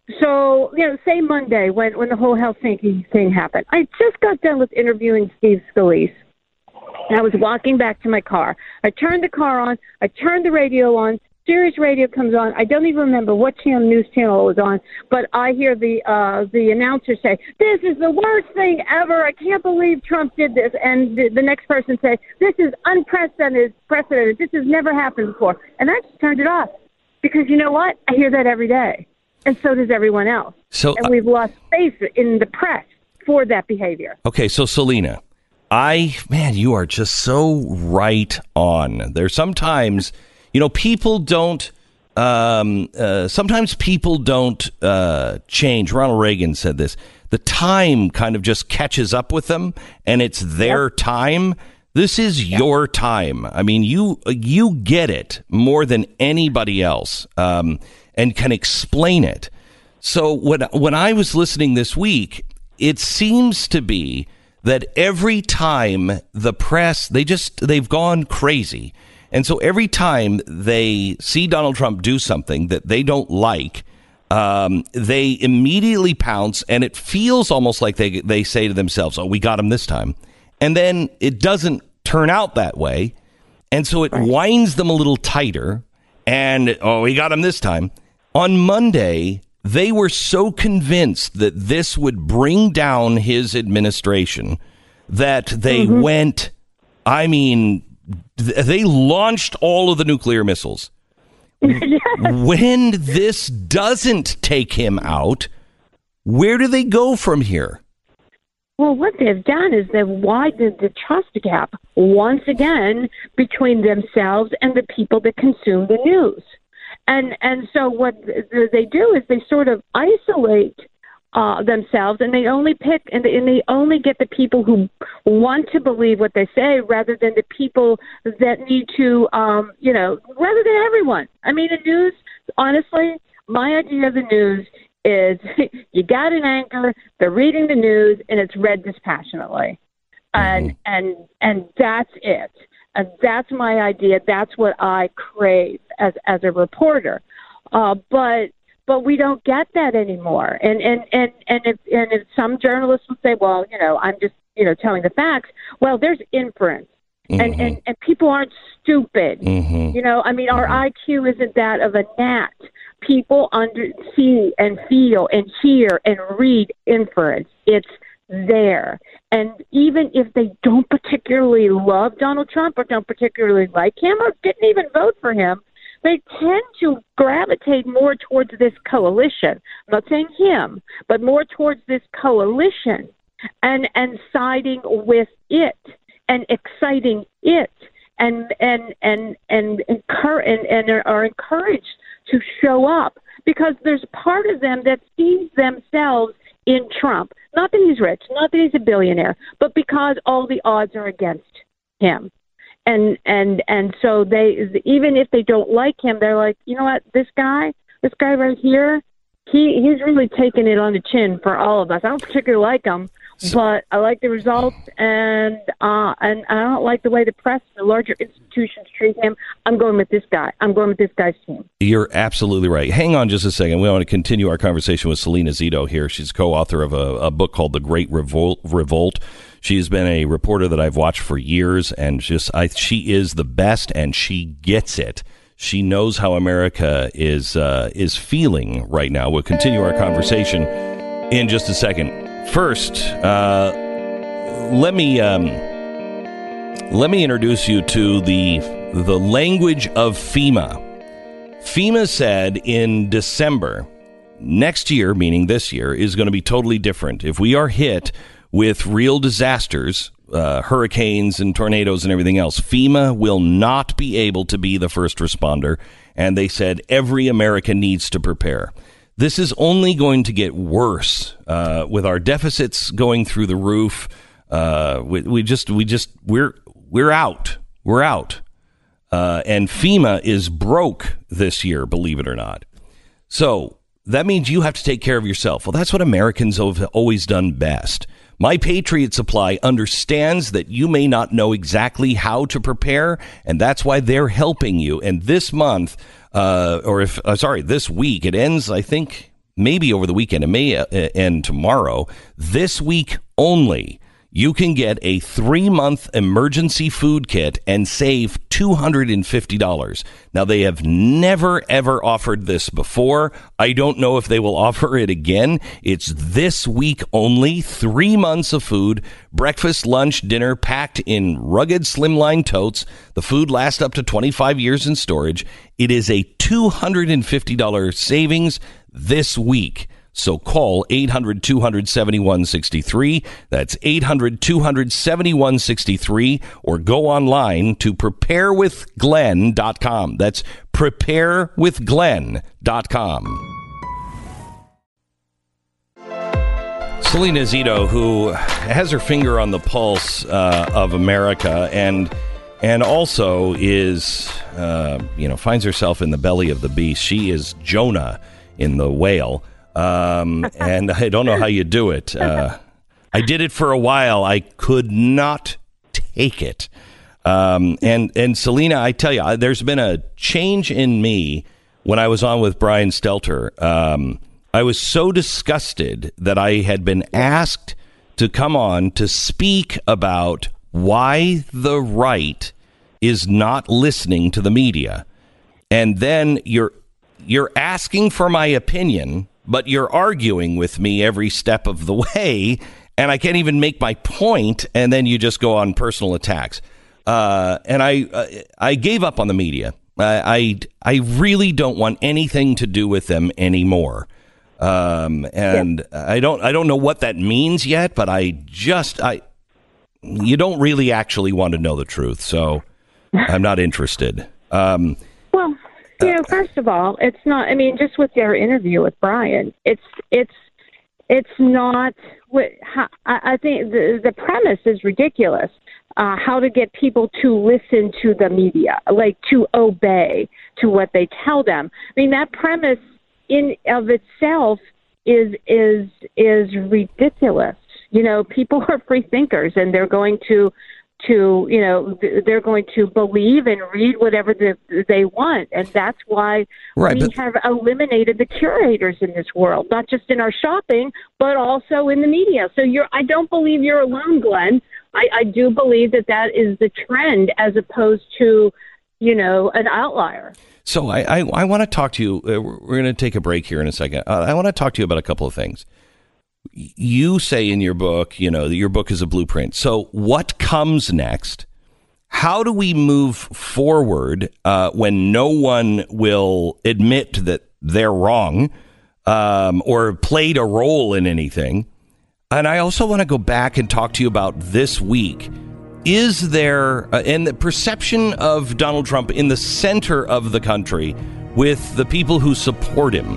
So, say Monday when the whole Helsinki thing happened. I just got done with interviewing Steve Scalise. And I was walking back to my car. I turned the car on. I turned the radio on. Sirius Radio comes on. I don't even remember what news channel it was on, but I hear the announcer say, "This is the worst thing ever. I can't believe Trump did this." And the next person say, "This is unprecedented. This has never happened before." And I just turned it off because you know what? I hear that every day, and so does everyone else. And we've lost faith in the press for that behavior. Okay, so Selena, you are just so right on. There's sometimes. People don't, sometimes people don't change. Ronald Reagan said this. The time kind of just catches up with them, and it's their time. This is your time. I mean, you get it more than anybody else, and can explain it. So when I was listening this week, it seems to be that every time the press, they've gone crazy. And so every time they see Donald Trump do something that they don't like, they immediately pounce, and it feels almost like they say to themselves, "Oh, we got him this time." And then it doesn't turn out that way. And so it winds them a little tighter. And, "Oh, we got him this time." On Monday, they were so convinced that this would bring down his administration that they went, they launched all of the nuclear missiles. When this doesn't take him out, where do they go from here? Well, what they've done is they've widened the trust gap once again between themselves and the people that consume the news. And so what they do is they sort of isolate themselves, and they only pick and they only get the people who want to believe what they say, rather than the people that need to, rather than everyone. I mean, the news. Honestly, my idea of the news is you got an anchor, they're reading the news, and it's read dispassionately, and that's it. And that's my idea. That's what I crave as a reporter. But we don't get that anymore. And if some journalists will say, "Well, I'm just telling the facts." Well, there's inference, and people aren't stupid. Our IQ isn't that of a gnat. People see and feel and hear and read inference. It's there. And even if they don't particularly love Donald Trump or don't particularly like him or didn't even vote for him, they tend to gravitate more towards this coalition. I'm not saying him, but more towards this coalition and siding with it and exciting it and are encouraged to show up, because there's part of them that sees themselves in Trump. Not that he's rich, not that he's a billionaire, but because all the odds are against him. And so they, even if they don't like him, they're like, you know what, this guy right here, he's really taking it on the chin for all of us. I don't particularly like him, but I like the results, and I don't like the way the press, the larger institutions treat him. I'm going with this guy. I'm going with this guy's team. You're absolutely right. Hang on just a second. We want to continue our conversation with Selena Zito here. She's co-author of a book called The Great Revolt. She's been a reporter that I've watched for years, and she is the best, and she gets it. She knows how America is feeling right now. We'll continue our conversation in just a second. First, let me introduce you to the language of FEMA. FEMA said in December, next year, meaning this year, is going to be totally different. If we are hit with real disasters, hurricanes and tornadoes and everything else, FEMA will not be able to be the first responder. And they said every American needs to prepare. This is only going to get worse with our deficits going through the roof. We're out. We're out. And FEMA is broke this year, believe it or not. So that means you have to take care of yourself. Well, that's what Americans have always done best. My Patriot Supply understands that you may not know exactly how to prepare, and that's why they're helping you. And this month, this week, it ends, I think, maybe over the weekend, it may end tomorrow. This week only, you can get a 3-month emergency food kit and save $250. Now, they have never, ever offered this before. I don't know if they will offer it again. It's this week only. 3 months of food, breakfast, lunch, dinner, packed in rugged slimline totes. The food lasts up to 25 years in storage. It is a $250 savings this week. So call 800-200-7163. That's 800-200-7163. Or go online to preparewithglenn.com. That's preparewithglenn.com. Selena Zito, who has her finger on the pulse of America and also is, finds herself in the belly of the beast. She is Jonah in The Whale. And I don't know how you do it. I did it for a while. I could not take it. And Selena, I tell you, there's been a change in me when I was on with Brian Stelter. I was so disgusted that I had been asked to come on to speak about why the right is not listening to the media. And then you're asking for my opinion, but you're arguing with me every step of the way, and I can't even make my point, and then you just go on personal attacks. And I gave up on the media. I really don't want anything to do with them anymore. And I don't know what that means yet, but you don't really actually want to know the truth, so I'm not interested. First of all, it's not. I mean, just with your interview with Brian, it's not. I think the premise is ridiculous. How to get people to listen to the media, like to obey to what they tell them. I mean, that premise in of itself is ridiculous. People are free thinkers, and they're going to they're going to believe and read whatever they want. And that's why we have eliminated the curators in this world, not just in our shopping, but also in the media. So I don't believe you're alone, Glenn. I do believe that is the trend as opposed to, an outlier. So I want to talk to you. We're going to take a break here in a second. I want to talk to you about a couple of things. You say in your book, that your book is a blueprint. So what comes next? How do we move forward when no one will admit that they're wrong or played a role in anything? And I also want to go back and talk to you about this week. Is there, and the perception of Donald Trump in the center of the country with the people who support him,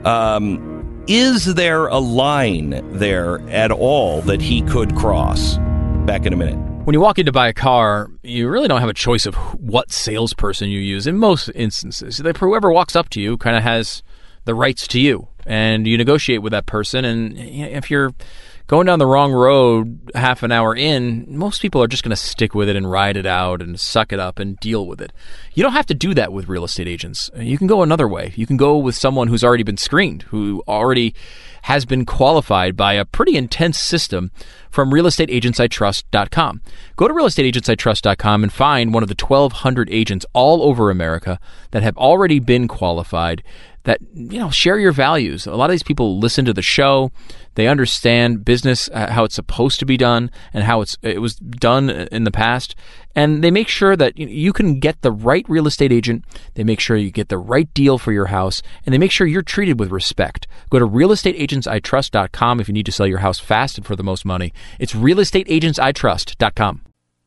is there a line there at all that he could cross? Back in a minute. When you walk in to buy a car, you really don't have a choice of what salesperson you use. In most instances, whoever walks up to you kind of has the rights to you, and you negotiate with that person. And if you're going down the wrong road half an hour in, most people are just going to stick with it and ride it out and suck it up and deal with it. You don't have to do that with real estate agents. You can go another way. You can go with someone who's already been screened, who already has been qualified by a pretty intense system from realestateagentsitrust.com. Go to realestateagentsitrust.com and find one of the 1,200 agents all over America that have already been qualified that, share your values. A lot of these people listen to the show. They understand business, how it's supposed to be done and how it was done in the past. And they make sure that you can get the right real estate agent. They make sure you get the right deal for your house, and they make sure you're treated with respect. Go to realestateagentsitrust.com if you need to sell your house fast and for the most money. It's realestateagentsitrust.com.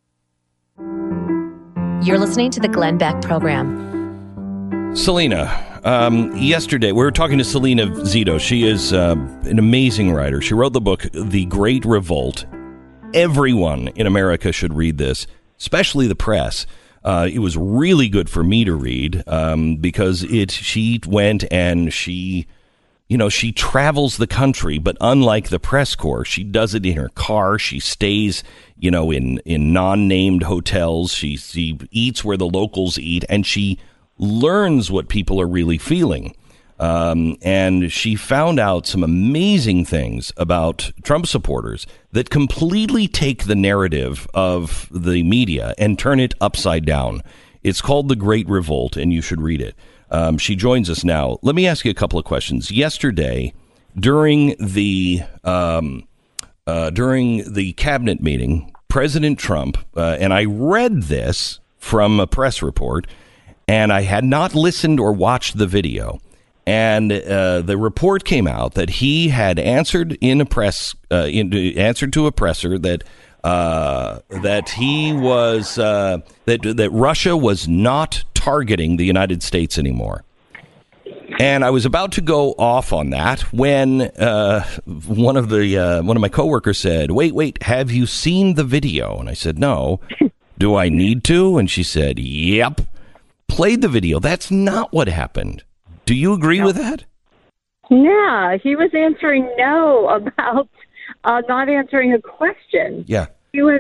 You're listening to the Glenn Beck Program. Selena, yesterday we were talking to Selena Zito. She is an amazing writer. She wrote the book, The Great Revolt. Everyone in America should read this, especially the press. It was really good for me to read because she went and she travels the country, but unlike the press corps, she does it in her car. She stays, in non-named hotels. She eats where the locals eat, and she learns what people are really feeling. And she found out some amazing things about Trump supporters that completely take the narrative of the media and turn it upside down. It's called The Great Revolt, and you should read it. She joins us now. Let me ask you a couple of questions. Yesterday, during the cabinet meeting, President Trump, and I read this from a press report, and I had not listened or watched the video. And the report came out that he had answered in a press, answered to a presser that he was that Russia was not targeting the United States anymore. And I was about to go off on that when one of my coworkers said, "Wait, have you seen the video?" And I said, "No." "Do I need to?" And she said, "Yep." Played the video. That's not what happened. Do you agree with that? Yeah, he was answering no about not answering a question. Yeah. He was.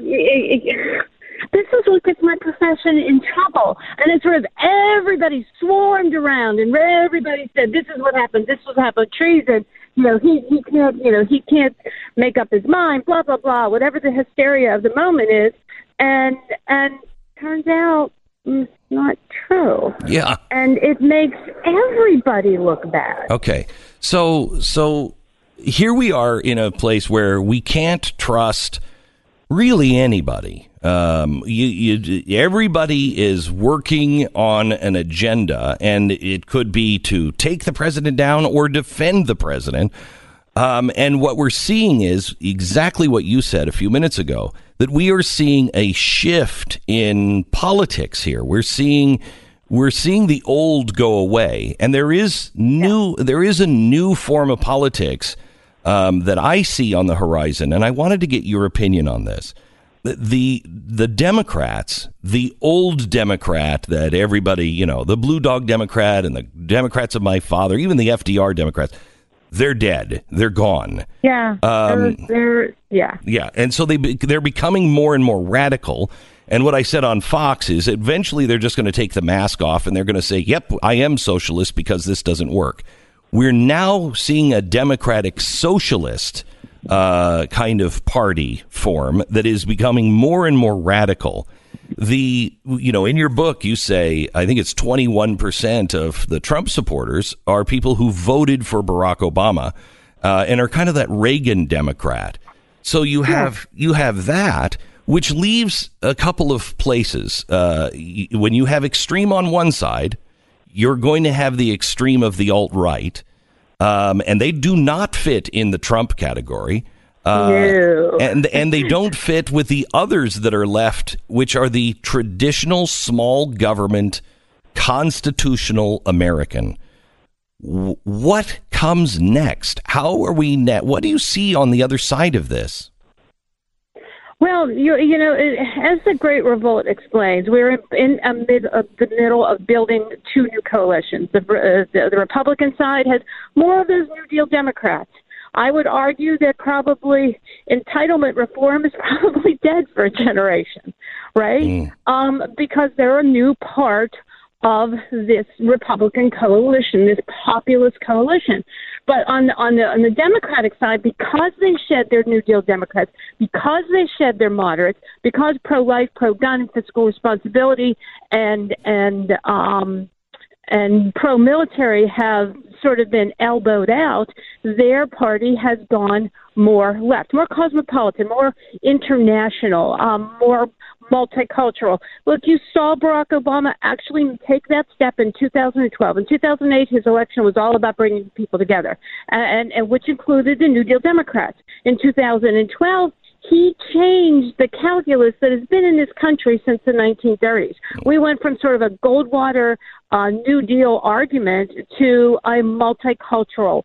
This is what gets my profession in trouble. And it's sort of everybody swarmed around, and everybody said, "This is what happened. This was happened. Treason. He can't make up his mind. Blah blah blah. Whatever the hysteria of the moment is." And turns out it's not true. Yeah. And it makes everybody look bad. Okay. So here we are in a place where we can't trust really anybody. Everybody is working on an agenda, and it could be to take the president down or defend the president. And what we're seeing is exactly what you said a few minutes ago, that we are seeing a shift in politics here. We're seeing the old go away, and there is a new form of politics that I see on the horizon. And I wanted to get your opinion on this. The Democrats, the old Democrat that everybody, the Blue Dog Democrat and the Democrats of my father, even the FDR Democrats, they're dead. They're gone. Yeah. Yeah. And so they're becoming more and more radical. And what I said on Fox is eventually they're just going to take the mask off and they're going to say, "Yep, I am socialist because this doesn't work." We're now seeing a democratic socialist kind of party form that is becoming more and more radical. In your book, you say, I think it's 21% of the Trump supporters are people who voted for Barack Obama and are kind of that Reagan Democrat. So you have that, which leaves a couple of places. When you have extreme on one side, you're going to have the extreme of the alt-right. And they do not fit in the Trump category. No. And they don't fit with the others that are left, which are the traditional small government, constitutional American. What comes next? How are we what do you see on the other side of this? Well, as the Great Revolt explains, we're in the middle of building two new coalitions. The Republican side has more of those New Deal Democrats. I would argue that probably entitlement reform is probably dead for a generation, right? Because they're a new part of this Republican coalition, this populist coalition. But on the Democratic side, because they shed their New Deal Democrats, because they shed their moderates, because pro-life, pro-gun, fiscal responsibility, and pro-military have sort of been elbowed out, their party has gone more left, more cosmopolitan, more international, more multicultural. Look, you saw Barack Obama actually take that step in 2012. In 2008, his election was all about bringing people together, and which included the New Deal Democrats. In 2012, he changed the calculus that has been in this country since the 1930s. We went from sort of a Goldwater New Deal argument to a multicultural,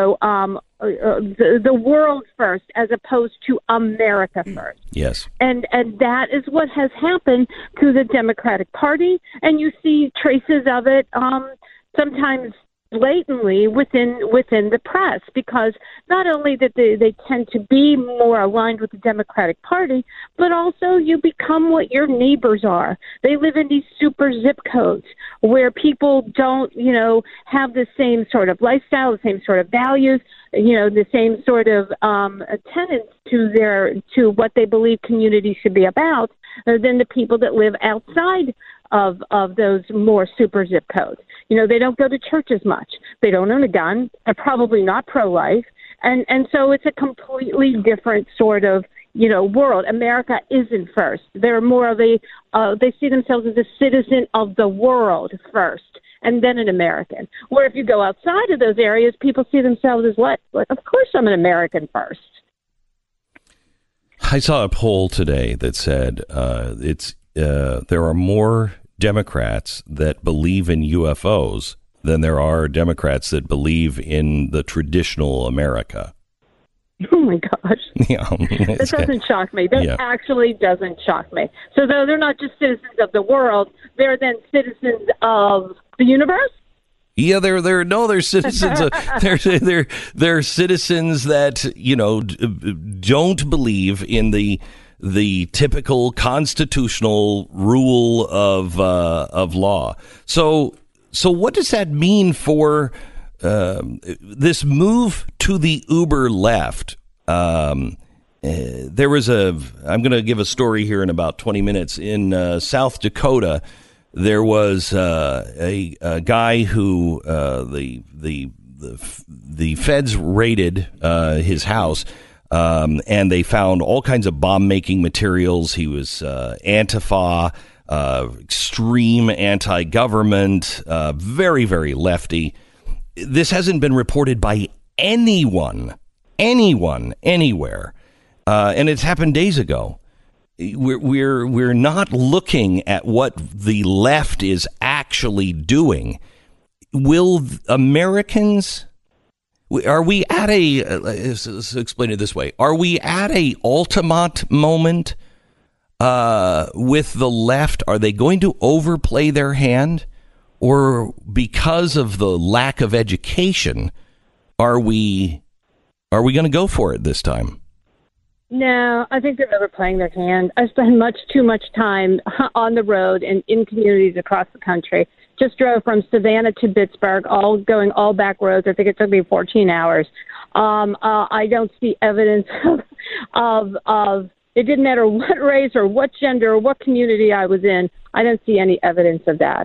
the world first as opposed to America first. Yes. And that is what has happened to the Democratic Party, and you see traces of it sometimes blatantly within the press, because not only that they tend to be more aligned with the Democratic Party, but also you become what your neighbors are. They live in these super zip codes where people don't, have the same sort of lifestyle, the same sort of values, the same sort of tenets to what they believe community should be about than the people that live outside of those more super zip codes. They don't go to church as much. They don't own a gun. They're probably not pro-life. And so it's a completely different sort of, world. America isn't first. They're more of they see themselves as a citizen of the world first, and then an American. Where if you go outside of those areas, people see themselves as what? Of course I'm an American first. I saw a poll today that said there are more Democrats that believe in UFOs than there are Democrats that believe in the traditional America. Oh, my gosh. Yeah, that doesn't shock me. That actually doesn't shock me. So they're not just citizens of the world. They're then citizens of the universe? Yeah, they're citizens. They're citizens that don't believe in the typical constitutional rule of law. So what does that mean for this move to the uber left? There was I'm going to give a story here in about 20 minutes in South Dakota. There was a guy who the feds raided his house, and they found all kinds of bomb-making materials. He was Antifa, extreme anti-government, very, very lefty. This hasn't been reported by anyone, anywhere, and it's happened days ago. We're not looking at what the left is actually doing. Will Americans? Are we at let's explain it this way. Are we at a Altamont moment with the left? Are they going to overplay their hand? Or because of the lack of education, are we going to go for it this time? No, I think they're overplaying their hand. I spend too much time on the road and in communities across the country. Just drove from Savannah to Pittsburgh, going all back roads. I think it took me 14 hours. I don't see evidence of it didn't matter what race or what gender or what community I was in. I don't see any evidence of that.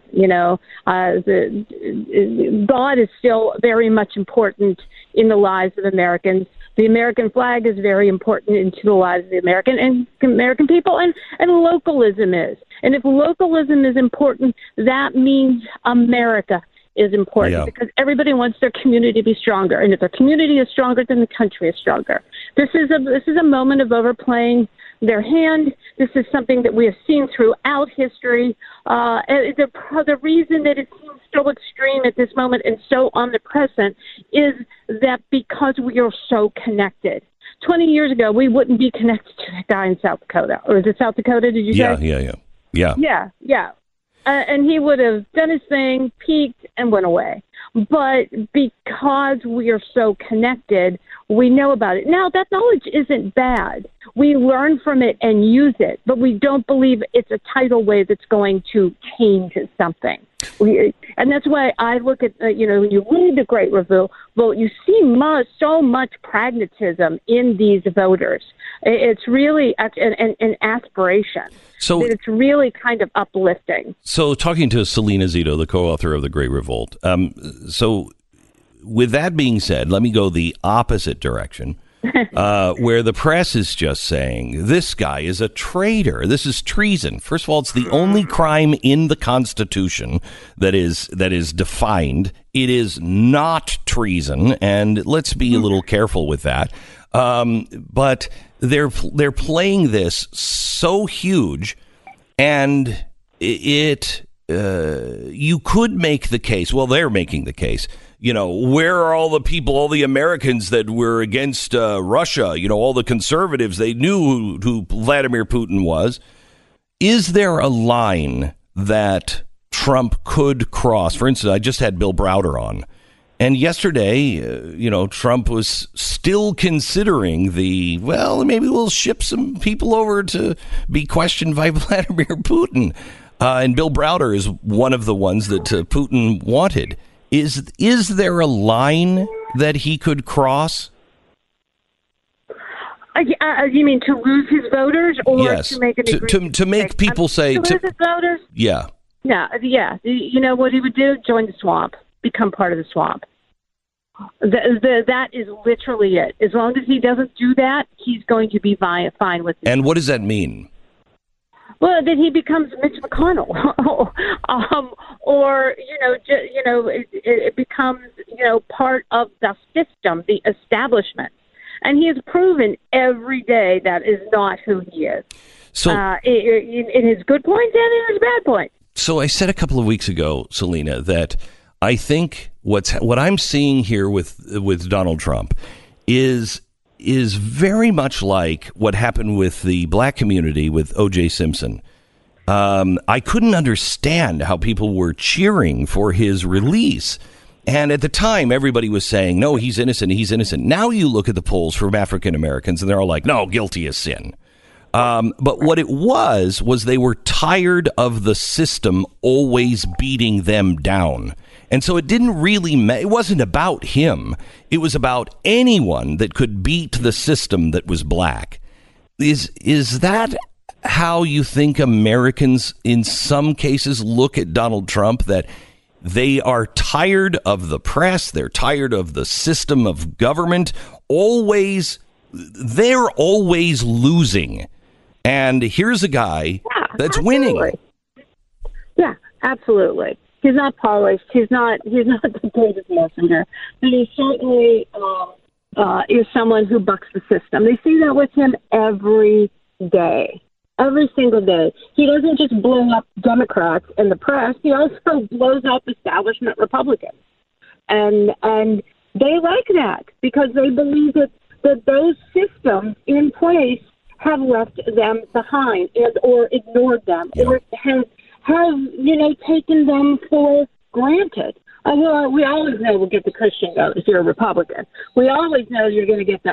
God is still very much important in the lives of Americans. The American flag is very important into the lives of the American people, and localism is. And if localism is important, that means America is important, because everybody wants their community to be stronger. And if their community is stronger, then the country is stronger. This is a moment of overplaying their hand. This is something that we have seen throughout history. The reason that it seems so extreme at this moment and so omnipresent is that because we are so connected. 20 years ago, we wouldn't be connected to that guy in South Dakota. Or is it South Dakota, did you say? Yeah. And he would have done his thing, peaked, and went away. But because we are so connected, we know about it. Now, that knowledge isn't bad. We learn from it and use it, but we don't believe it's a tidal wave that's going to change something. And that's why I look at, when you read the Great Revolt, you see so much pragmatism in these voters. It's really an aspiration. So it's really kind of uplifting. So talking to Selena Zito, the co-author of The Great Revolt. So with that being said, let me go the opposite direction, where the press is just saying this guy is a traitor. This is treason. First of all, it's the only crime in the Constitution that is defined. It is not treason, and let's be a little careful with that. But they're playing this so huge, and you could make the case. Well, they're making the case. Where are all the people, all the Americans that were against Russia? All the conservatives, they knew who Vladimir Putin was. Is there a line that Trump could cross? For instance, I just had Bill Browder on, And yesterday, Trump was still considering maybe we'll ship some people over to be questioned by Vladimir Putin. And Bill Browder is one of the ones that Putin wanted. Is there a line that he could cross? You mean to lose his voters, or yes, to make an agreement? To make people say to lose his voters? Yeah. Yeah. You know what he would do? Join the swamp. Become part of the swamp. That is literally it. As long as he doesn't do that, he's going to be fine with it. And what does that mean? Well, that he becomes Mitch McConnell, or it becomes part of the system, the establishment, and he has proven every day that is not who he is. So, in his good points and in his bad points. So I said a couple of weeks ago, Selena, that I think what I'm seeing here with Donald Trump is very much like what happened with the black community with O.J. Simpson. I couldn't understand how people were cheering for his release. And at the time, everybody was saying, no, he's innocent, he's innocent. Now you look at the polls from African Americans, and they're all like, no, guilty as sin. But what it was they were tired of the system always beating them down. And so it didn't really it wasn't about him. It was about anyone that could beat the system that was black. Is that how you think Americans in some cases look at Donald Trump, that they are tired of the press, they're tired of the system of government, they're always losing. And here's a guy that's winning. Yeah, absolutely. He's not polished. He's not the greatest messenger. But he certainly is someone who bucks the system. They see that with him every day. Every single day. He doesn't just blow up Democrats in the press. He also blows up establishment Republicans. And they like that because they believe that those systems in place have left them behind or ignored them or have taken them for granted. Well, we always know we'll get the Christian vote if you're a Republican. We always know you're going to get the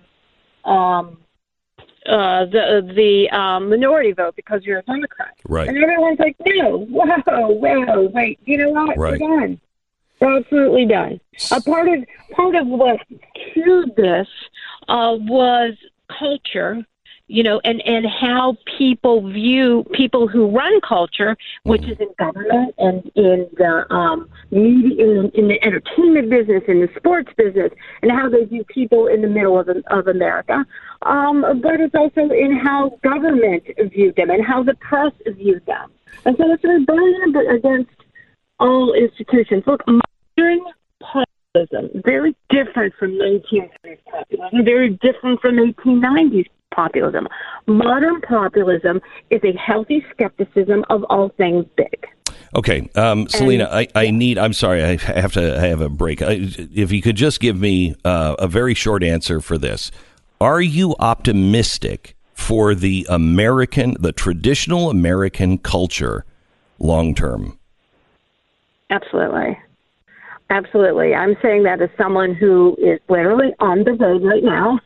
minority vote because you're a Democrat. Right. And everyone's like, no, whoa, wait, you know what? Right. We're done. We're absolutely done. Part of what cued this was culture, and how people view people who run culture, which is in government and in the media, in the entertainment business, in the sports business, and how they view people in the middle of America. But it's also in how government viewed them and how the press viewed them. And so it's a rebellion against all institutions. Look, modern populism, very different from 1930s populism, very different from 1890s populism. Modern populism is a healthy skepticism of all things big. Okay, Selena, I'm sorry, I have a break. If you could just give me a very short answer for this. Are you optimistic for the traditional American culture long term? Absolutely. Absolutely. I'm saying that as someone who is literally on the road right now,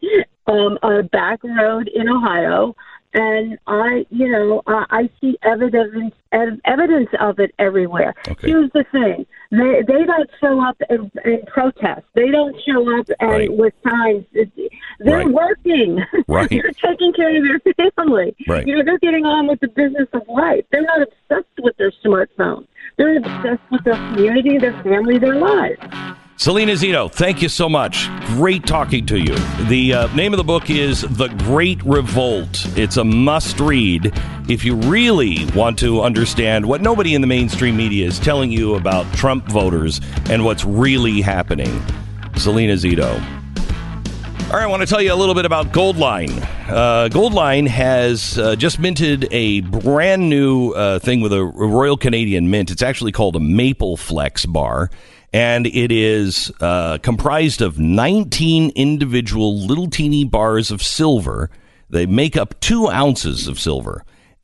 a back road in Ohio, and I see evidence of it everywhere. Okay. Here's the thing: they don't show up and protest. They don't show up with signs. They're working. Right. They're taking care of their family. Right. They're getting on with the business of life. They're not obsessed with their smartphone. They're obsessed with their community, their family, their lives. Selena Zito, thank you so much. Great talking to you. The name of the book is The Great Revolt. It's a must-read if you really want to understand what nobody in the mainstream media is telling you about Trump voters and what's really happening. Selena Zito. All right, I want to tell you a little bit about Goldline. Goldline has just minted a brand new thing with a Royal Canadian Mint. It's actually called a Maple Flex bar. And it is comprised of 19 individual little teeny bars of silver. They make up 2 ounces of silver.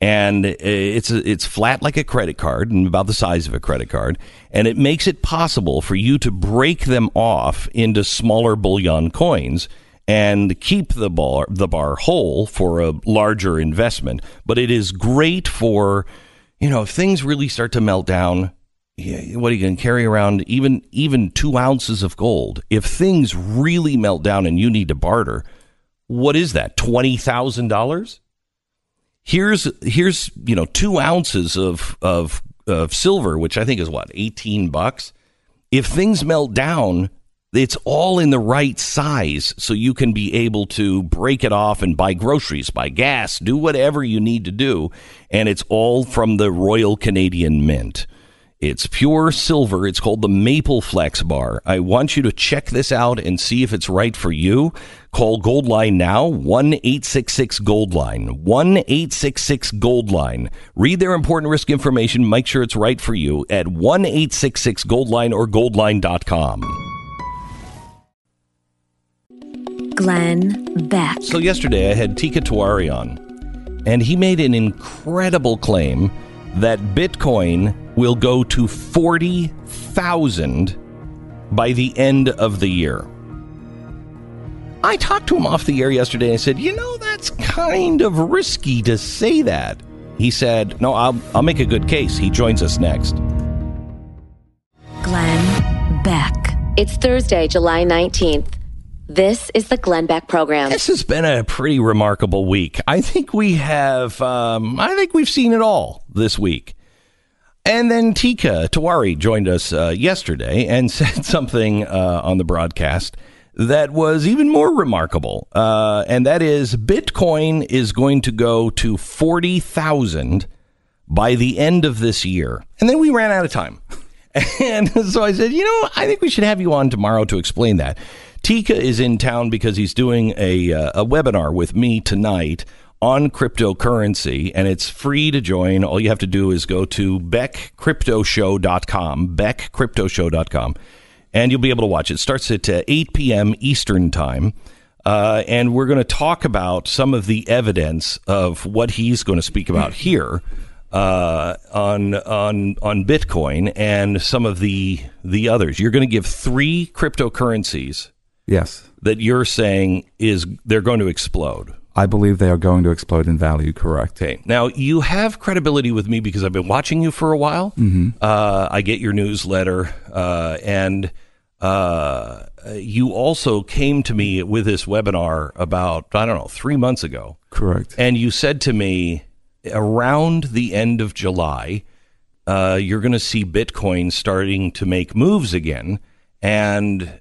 And it's flat like a credit card and about the size of a credit card. And it makes it possible for you to break them off into smaller bullion coins and keep the bar whole for a larger investment. But it is great for, if things really start to melt down, what are you going to carry around? Even 2 ounces of gold. If things really melt down and you need to barter, what is that? $20,000? Here's 2 ounces of silver, which I think is what, $18. If things melt down, it's all in the right size, so you can be able to break it off and buy groceries, buy gas, do whatever you need to do, and it's all from the Royal Canadian Mint. It's pure silver. It's called the Maple Flex bar. I want you to check this out and see if it's right for you. Call Goldline now, 1-866-GOLDLINE, 1-866-GOLDLINE. Read their important risk information. Make sure it's right for you at 1-866-GOLDLINE or goldline.com. Glenn Beck. So yesterday I had Teeka Tiwari on, and he made an incredible claim that Bitcoin will go to 40,000 by the end of the year. I talked to him off the air yesterday and I said, that's kind of risky to say that. He said, no, I'll make a good case. He joins us next. Glenn Beck. It's Thursday, July 19th. This is the Glenn Beck Program. This has been a pretty remarkable week. I think we have, we've seen it all this week. And then Teeka Tiwari joined us yesterday and said something on the broadcast that was even more remarkable. And that is Bitcoin is going to go to 40,000 by the end of this year. And then we ran out of time. And so I said, I think we should have you on tomorrow to explain that. Teeka is in town because he's doing a webinar with me tonight on cryptocurrency, and it's free to join. All you have to do is go to beckcryptoshow.com, beckcryptoshow.com, and you'll be able to watch it. It starts at 8 p.m. Eastern time, and we're going to talk about some of the evidence of what he's going to speak about here on Bitcoin and some of the others. You're going to give 3 cryptocurrencies. Yes. That you're saying they're going to explode. I believe they are going to explode in value, correct. Okay. Now, you have credibility with me because I've been watching you for a while. Mm-hmm. I get your newsletter, and you also came to me with this webinar about, 3 months ago. Correct. And you said to me, around the end of July, you're going to see Bitcoin starting to make moves again, and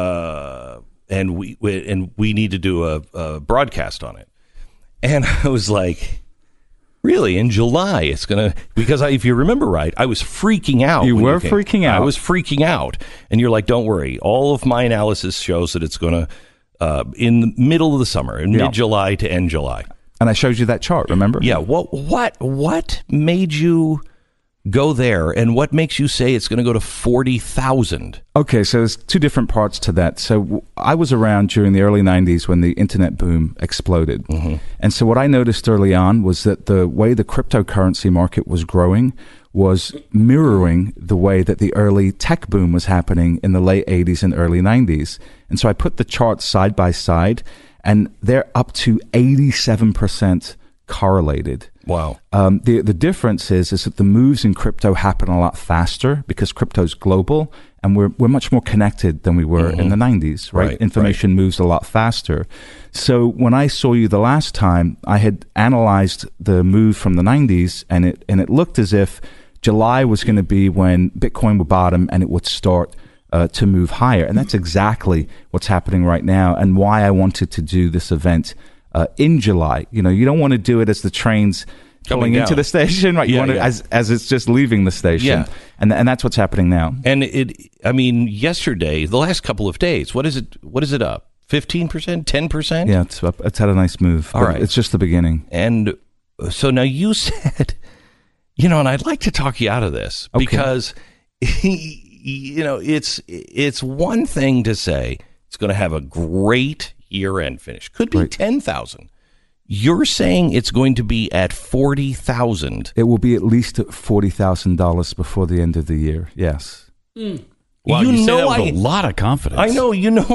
we need to do a broadcast on it. And I was like, really? In July it's gonna, because if you remember right, I was freaking out. You were freaking out. I was freaking out, and you're like, don't worry. All of my analysis shows that it's gonna in the middle of the summer, in mid-July to end July. And I showed you that chart. Remember? Yeah. What made you go there, and what makes you say it's going to go to 40,000? Okay, so there's 2 different parts to that. So I was around during the early 90s when the internet boom exploded. Mm-hmm. And so what I noticed early on was that the way the cryptocurrency market was growing was mirroring the way that the early tech boom was happening in the late 80s and early 90s. And so I put the charts side by side, and they're up to 87% correlated. Wow. The difference is that the moves in crypto happen a lot faster because crypto's global, and we're much more connected than we were in the 90s, right? Information moves a lot faster. So when I saw you the last time, I had analyzed the move from the 90s, and it looked as if July was going to be when Bitcoin would bottom and it would start to move higher. And that's exactly what's happening right now, and why I wanted to do this event in July. You don't want to do it as the train's going into the station, right? You want to as it's just leaving the station. Yeah. And that's what's happening now. And yesterday, the last couple of days, what is it up? 15%, 10%? Yeah, it's up. It's had a nice move. All right. It's just the beginning. And so now you said, and I'd like to talk you out of this because it's one thing to say it's going to have a great year-end finish. Could be 10,000. You're saying it's going to be at 40,000. It will be at least at $40,000 before the end of the year. Yes. Wow, you say that with a lot of confidence. I know.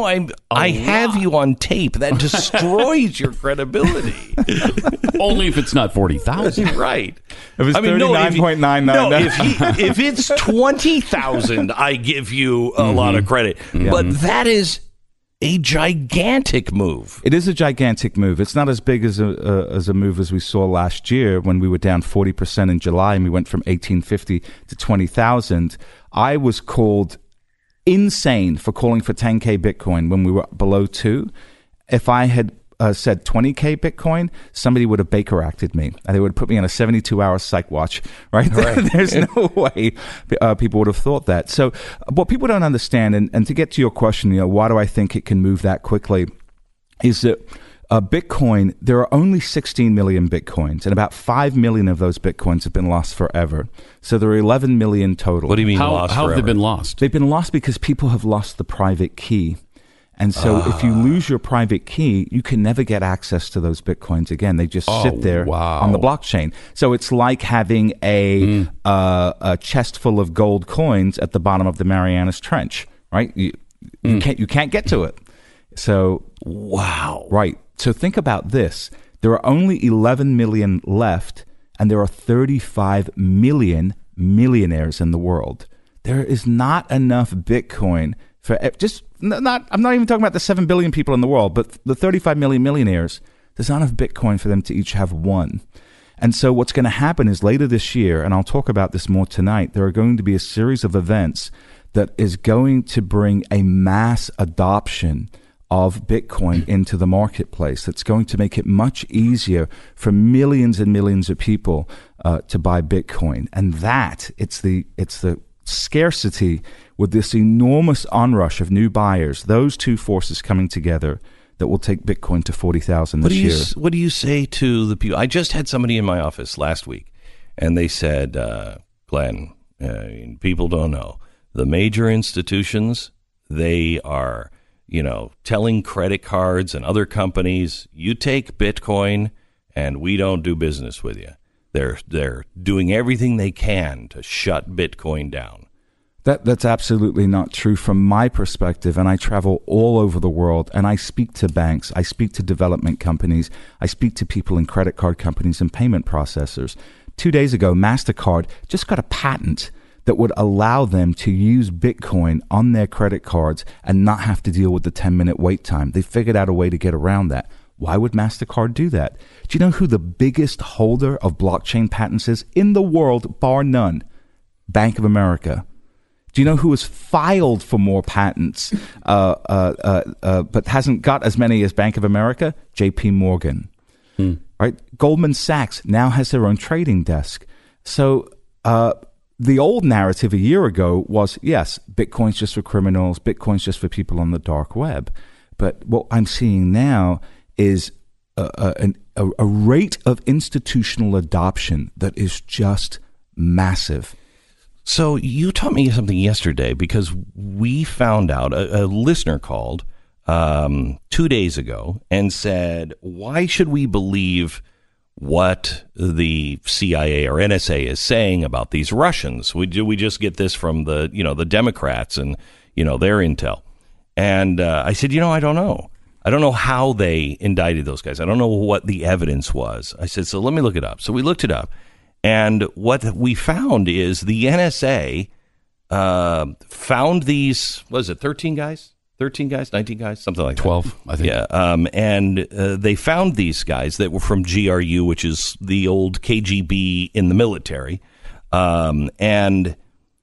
I have you on tape. That destroys your credibility. Only if it's not 40,000. Right. If it's 39.99. No, if it's 20,000, I give you a lot of credit. Yeah. But that is a gigantic move. It is a gigantic move. It's not as big as a move as we saw last year when we were down 40% in July and we went from 1850 to 20,000. I was called insane for calling for 10K Bitcoin when we were below 2. If I had said 20K Bitcoin, somebody would have Baker acted me. And they would have put me on a 72-hour psych watch, right? There's no way people would have thought that. So what people don't understand, and to get to your question, why do I think it can move that quickly, is that Bitcoin, there are only 16 million Bitcoins, and about 5 million of those Bitcoins have been lost forever. So there are 11 million total. What do you mean lost How forever? have they been lost? They've been lost because people have lost the private key. And so if you lose your private key, you can never get access to those Bitcoins again. They just sit there on the blockchain. So it's like having a chest full of gold coins at the bottom of the Marianas Trench, right? You can't get to it. So wow. Right. So think about this. There are only 11 million left, and there are 35 million millionaires in the world. There is not enough Bitcoin for I'm not even talking about the 7 billion people in the world, but the 35 million millionaires, there's not enough Bitcoin for them to each have one. And so what's going to happen is later this year, and I'll talk about this more tonight, there are going to be a series of events that is going to bring a mass adoption of Bitcoin into the marketplace. That's going to make it much easier for millions and millions of people to buy Bitcoin. And it's the scarcity with this enormous onrush of new buyers, those two forces coming together, that will take Bitcoin to 40,000 this year. What do you say to the people? I just had somebody in my office last week, and they said, Glenn, people don't know. The major institutions, they are, telling credit cards and other companies, you take Bitcoin and we don't do business with you. They're doing everything they can to shut Bitcoin down. That's absolutely not true from my perspective, and I travel all over the world, and I speak to banks, I speak to development companies, I speak to people in credit card companies and payment processors. 2 days ago, MasterCard just got a patent that would allow them to use Bitcoin on their credit cards and not have to deal with the 10-minute wait time. They figured out a way to get around that. Why would MasterCard do that? Do you know who the biggest holder of blockchain patents is in the world, bar none? Bank of America. Do you know who has filed for more patents but hasn't got as many as Bank of America? JP Morgan. Right? Goldman Sachs now has their own trading desk. So the old narrative a year ago was, yes, Bitcoin's just for criminals, Bitcoin's just for people on the dark web. But what I'm seeing now is a rate of institutional adoption that is just massive. So you taught me something yesterday because we found out a listener called 2 days ago and said, why should we believe what the CIA or NSA is saying about these Russians? We just get this from the Democrats and, their intel. And I said, I don't know. I don't know how they indicted those guys. I don't know what the evidence was. I said, so let me look it up. So we looked it up. And what we found is the NSA found these, 13 guys, 19 guys, something like 12, that. 12, I think. Yeah, and they found these guys that were from GRU, which is the old KGB in the military, and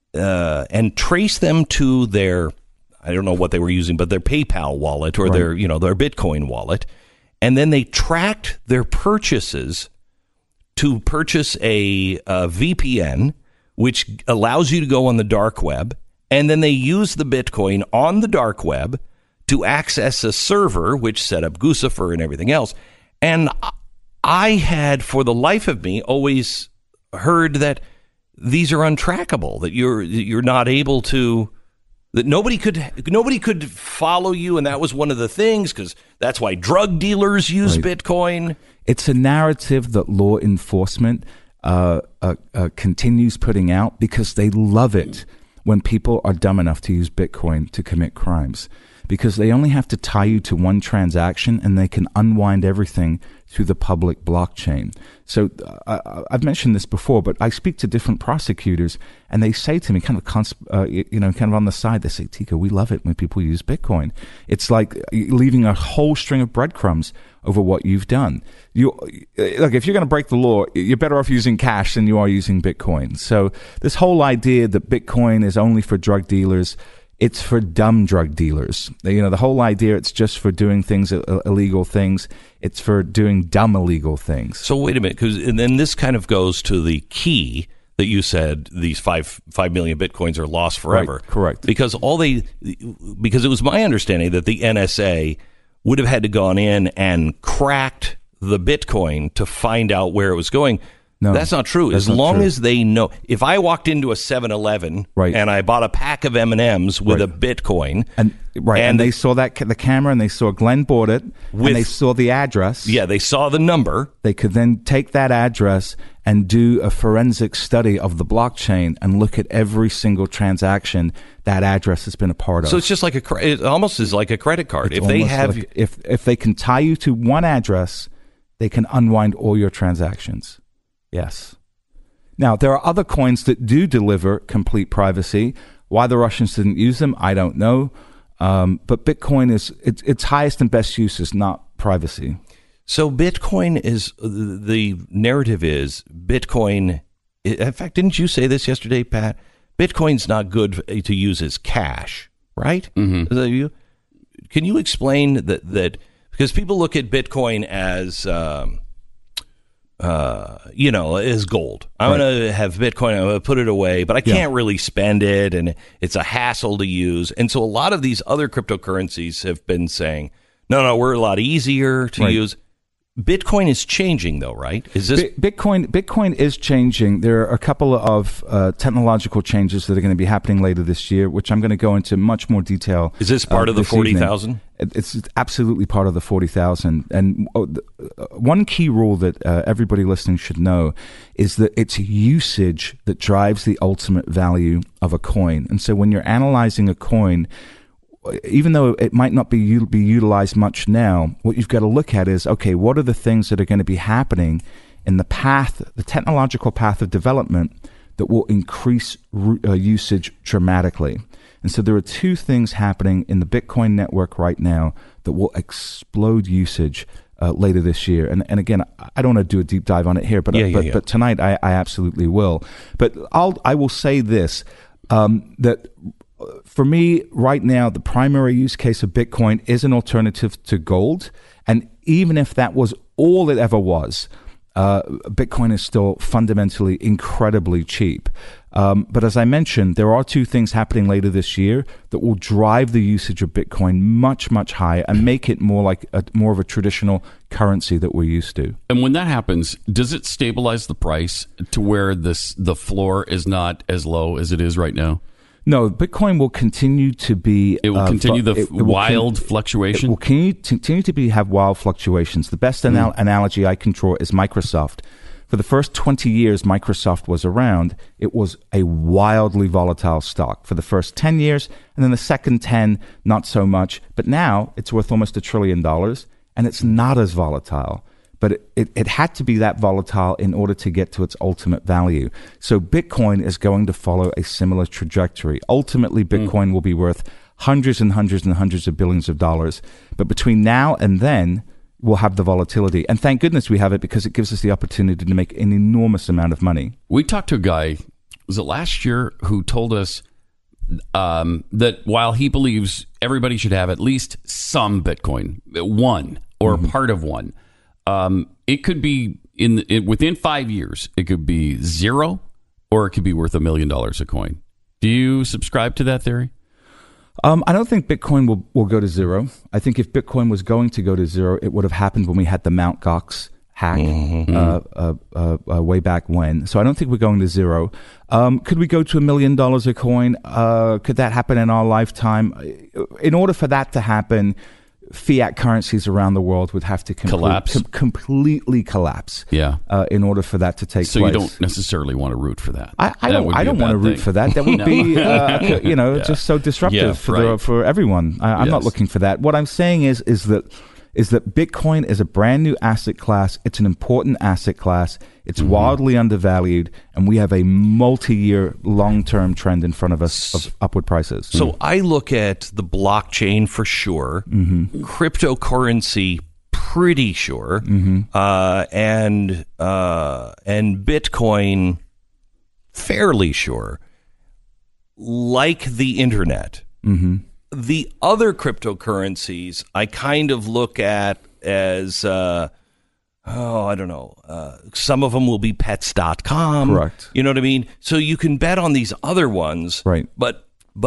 traced them to their, I don't know what they were using, but their PayPal wallet or their Bitcoin wallet, and then they tracked their purchases to purchase a VPN, which allows you to go on the dark web, and then they use the Bitcoin on the dark web to access a server, which set up Guccifer and everything else. And I had, for the life of me, always heard that these are untrackable, that you're not able to That nobody could follow you, and that was one of the things, because that's why drug dealers use Bitcoin. It's a narrative that law enforcement continues putting out because they love it when people are dumb enough to use Bitcoin to commit crimes, because they only have to tie you to one transaction and they can unwind everything through the public blockchain. So I've mentioned this before, but I speak to different prosecutors and they say to me kind of on the side, they say, Tika, we love it when people use Bitcoin. It's like leaving a whole string of breadcrumbs over what you've done. Look, if you're going to break the law, you're better off using cash than you are using Bitcoin. So this whole idea that Bitcoin is only for drug dealers, it's for dumb drug dealers. The whole idea, it's just for doing things, illegal things. It's for doing dumb illegal things. So wait a minute, and then this kind of goes to the key that you said these 5 million Bitcoins are lost forever. Right, correct. Because it was my understanding that the NSA would have had to gone in and cracked the Bitcoin to find out where it was going. No, that's not true. As long as they know, if I walked into a 7-Eleven and I bought a pack of M&Ms with a Bitcoin, and they saw the camera, and they saw Glenn bought it, and they saw the address. Yeah, they saw the number. They could then take that address and do a forensic study of the blockchain and look at every single transaction that address has been a part of. So it's just like it almost is like a credit card. If they can tie you to one address, they can unwind all your transactions. Yes. Now, there are other coins that do deliver complete privacy. Why the Russians didn't use them, I don't know. But Bitcoin its highest and best use is not privacy. So Bitcoin is, the narrative is Bitcoin. In fact, didn't you say this yesterday, Pat? Bitcoin's not good to use as cash, right? Mm-hmm. Is that you? Can you explain that? Because people look at Bitcoin as as gold. I'm going to have Bitcoin, I'm going to put it away, but I can't really spend it, and it's a hassle to use. And so a lot of these other cryptocurrencies have been saying, no, we're a lot easier to use. Bitcoin is changing, though, right? Is this Bitcoin is changing. There are a couple of technological changes that are going to be happening later this year, which I'm going to go into much more detail. Is this part of the 40,000? It's absolutely part of the 40,000. And one key rule that everybody listening should know is that it's usage that drives the ultimate value of a coin. And so when you're analyzing a coin, even though it might not be utilized much now, what you've got to look at is, okay, what are the things that are going to be happening in the technological path of development that will increase usage dramatically? And so there are two things happening in the Bitcoin network right now that will explode usage later this year. And again, I don't want to do a deep dive on it here, but but tonight I absolutely will. But I will say this, that for me, right now, the primary use case of Bitcoin is an alternative to gold. And even if that was all it ever was, Bitcoin is still fundamentally incredibly cheap. But as I mentioned, there are two things happening later this year that will drive the usage of Bitcoin much, much higher and make it more of a traditional currency that we're used to. And when that happens, does it stabilize the price to where the floor is not as low as it is right now? No, Bitcoin will continue to be... It will continue wild fluctuation? It will continue to have wild fluctuations. The best analogy I can draw is Microsoft. For the first 20 years Microsoft was around, it was a wildly volatile stock. For the first 10 years, and then the second 10, not so much. But now it's worth almost $1 trillion, and it's not as volatile. But it had to be that volatile in order to get to its ultimate value. So Bitcoin is going to follow a similar trajectory. Ultimately, Bitcoin will be worth hundreds and hundreds and hundreds of billions of dollars. But between now and then, we'll have the volatility. And thank goodness we have it, because it gives us the opportunity to make an enormous amount of money. We talked to a guy, was it last year, who told us that while he believes everybody should have at least some Bitcoin, one or part of one, it could be within 5 years, it could be zero, or it could be worth $1 million a coin. Do you subscribe to that theory? I don't think Bitcoin will go to zero. I think if Bitcoin was going to go to zero, it would have happened when we had the Mt. Gox hack way back when. So I don't think we're going to zero. Could we go to $1 million a coin? Could that happen in our lifetime? In order for that to happen, fiat currencies around the world would have to completely collapse. Yeah. In order for that to take place. So you don't necessarily want to root for that. I don't want to root for that. That would be just so disruptive for everyone. I'm not looking for that. What I'm saying is that Bitcoin is a brand new asset class. It's an important asset class. It's wildly undervalued, and we have a multi-year, long-term trend in front of us of upward prices. So I look at the blockchain for sure, cryptocurrency pretty sure, and Bitcoin fairly sure, like the internet. The other cryptocurrencies I kind of look at as, I don't know, some of them will be pets.com. Correct. You know what I mean? So you can bet on these other ones. Right. But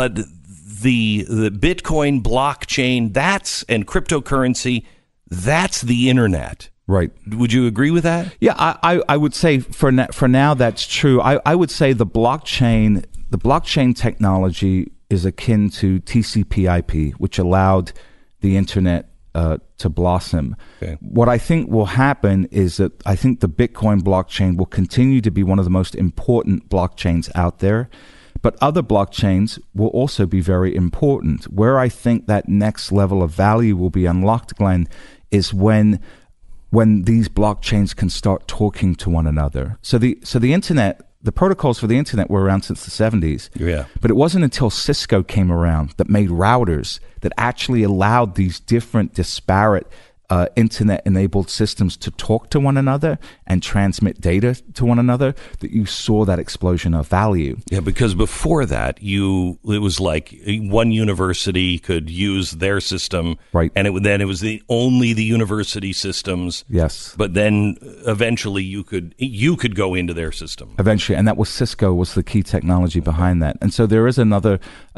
the Bitcoin blockchain, and cryptocurrency, that's the internet. Right. Would you agree with that? Yeah, I would say for now that's true. I would say the blockchain technology is akin to TCP/IP, which allowed the internet to blossom. Okay. What I think will happen is that I think the Bitcoin blockchain will continue to be one of the most important blockchains out there, but other blockchains will also be very important. Where I think that next level of value will be unlocked, Glenn, is when these blockchains can start talking to one another. So the internet, the protocols for the internet were around since the 70s. Yeah. But it wasn't until Cisco came around that made routers that actually allowed these different disparate internet-enabled systems to talk to one another and transmit data to one another, that you saw that explosion of value. Yeah, because before that, it was like one university could use their system, right? And it was only the university systems. Yes. But then eventually you could go into their system. Eventually, and that was Cisco was the key technology behind that. And so there is another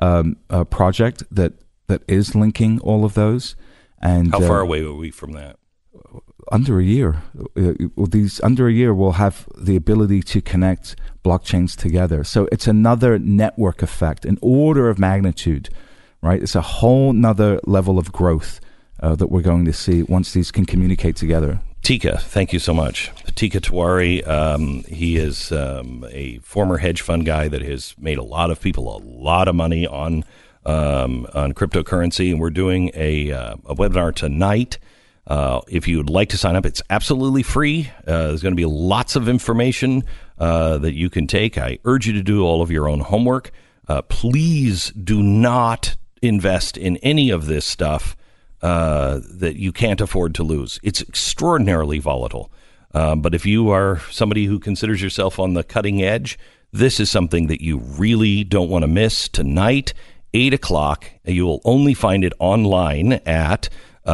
project that is linking all of those. And how far away are we from that? Under a year. Under a year, we'll have the ability to connect blockchains together. So it's another network effect, an order of magnitude, right? It's a whole nother level of growth that we're going to see once these can communicate together. Teeka, thank you so much. Teeka Tiwari, he is a former hedge fund guy that has made a lot of people a lot of money on cryptocurrency, and we're doing a webinar tonight. If you would like to sign up, it's absolutely free. There's going to be lots of information that you can take. I urge you to do all of your own homework. Please do not invest in any of this stuff that you can't afford to lose. It's extraordinarily volatile. But if you are somebody who considers yourself on the cutting edge, this is something that you really don't want to miss tonight. 8 o'clock. You will only find it online at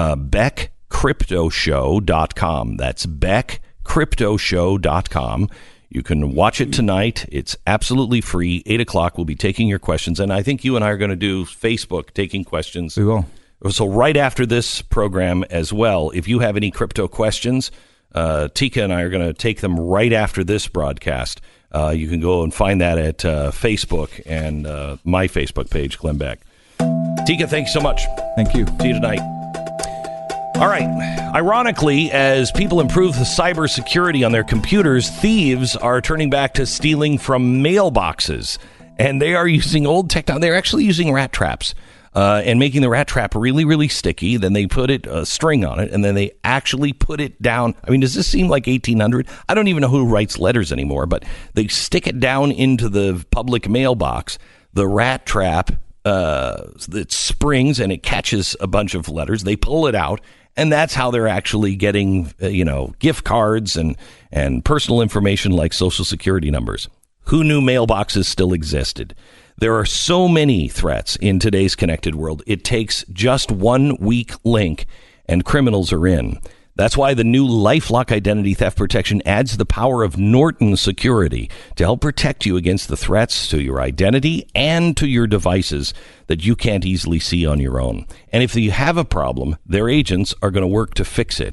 beckcryptoshow.com. That's beckcryptoshow.com. You can watch it tonight. It's absolutely free. 8 o'clock, we'll be taking your questions. And I think you and I are going to do Facebook taking questions. We will. So right after this program as well, if you have any crypto questions, Teeka and I are going to take them right after this broadcast. You can go and find that at Facebook and my Facebook page, Glenn Beck. Teeka, thanks so much. Thank you. See you tonight. All right. Ironically, as people improve the cybersecurity on their computers, thieves are turning back to stealing from mailboxes. And they are using old technology. They're actually using rat traps. And making the rat trap really, really sticky. Then they put a string on it, and then they actually put it down. I mean, does this seem like 1800? I don't even know who writes letters anymore, but they stick it down into the public mailbox. The rat trap, it springs, and it catches a bunch of letters. They pull it out, and that's how they're actually getting, gift cards and personal information like Social Security numbers. Who knew mailboxes still existed? There are so many threats in today's connected world. It takes just one weak link and criminals are in. That's why the new LifeLock Identity Theft Protection adds the power of Norton Security to help protect you against the threats to your identity and to your devices that you can't easily see on your own. And if you have a problem, their agents are going to work to fix it.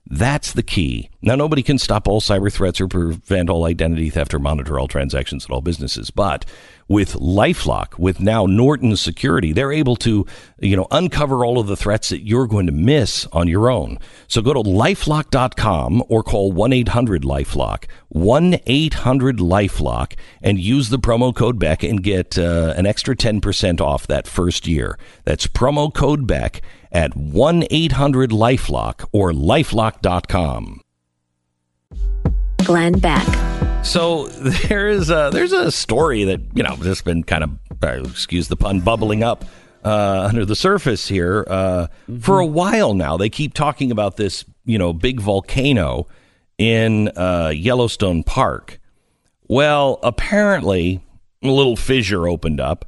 That's the key. Now, nobody can stop all cyber threats or prevent all identity theft or monitor all transactions at all businesses. But with LifeLock, with now Norton Security, they're able to, uncover all of the threats that you're going to miss on your own. So go to LifeLock.com or call 1-800-LifeLock, 1-800-LifeLock, and use the promo code Beck and get an extra 10% off that first year. That's promo code Beck at 1-800-LifeLock or LifeLock.com. Glenn Beck. So there's a story that, just been kind of, excuse the pun, bubbling up under the surface here for a while now. They keep talking about this, big volcano in Yellowstone Park. Well, apparently a little fissure opened up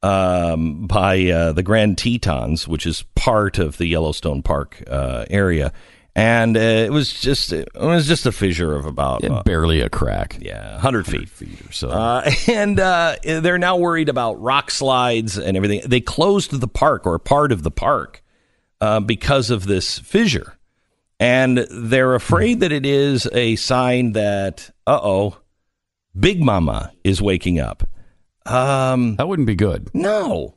by the Grand Tetons, which is part of the Yellowstone Park area. And it was just a fissure of about barely a crack. 100 feet or so. And they're now worried about rock slides and everything. They closed the park or part of the park because of this fissure, and they're afraid that it is a sign that Big Mama is waking up. That wouldn't be good. No,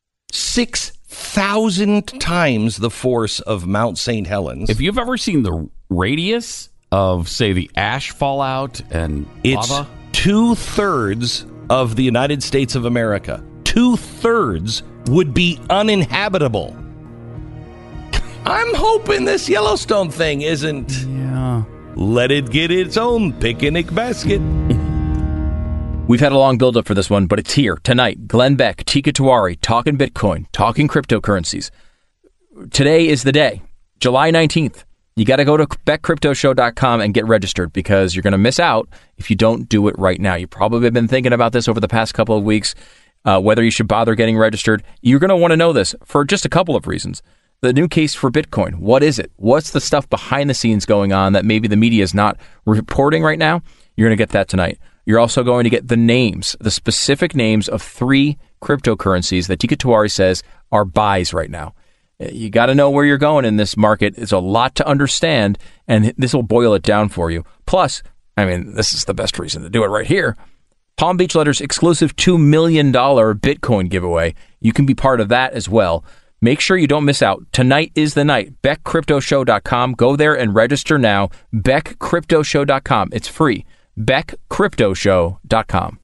6,000 times the force of Mount St. Helens. If you've ever seen the radius of, say, the ash fallout and lava, it's 2/3 of the United States of America. 2/3 would be uninhabitable. I'm hoping this Yellowstone thing isn't. Yeah. Let it get its own picnic basket. We've had a long build-up for this one, but it's here tonight. Glenn Beck, Tika Tiwari, talking Bitcoin, talking cryptocurrencies. Today is the day, July 19th. You got to go to beckcryptoshow.com and get registered because you're going to miss out if you don't do it right now. You probably have been thinking about this over the past couple of weeks, whether you should bother getting registered. You're going to want to know this for just a couple of reasons. The new case for Bitcoin, what is it? What's the stuff behind the scenes going on that maybe the media is not reporting right now? You're going to get that tonight. You're also going to get the names, the specific names of 3 cryptocurrencies that Tika Tiwari says are buys right now. You got to know where you're going in this market. It's a lot to understand, and this will boil it down for you. Plus, this is the best reason to do it right here. Palm Beach Letter's exclusive $2 million Bitcoin giveaway. You can be part of that as well. Make sure you don't miss out. Tonight is the night. BeckCryptoShow.com. Go there and register now. BeckCryptoShow.com. It's free. BeckCryptoShow.com.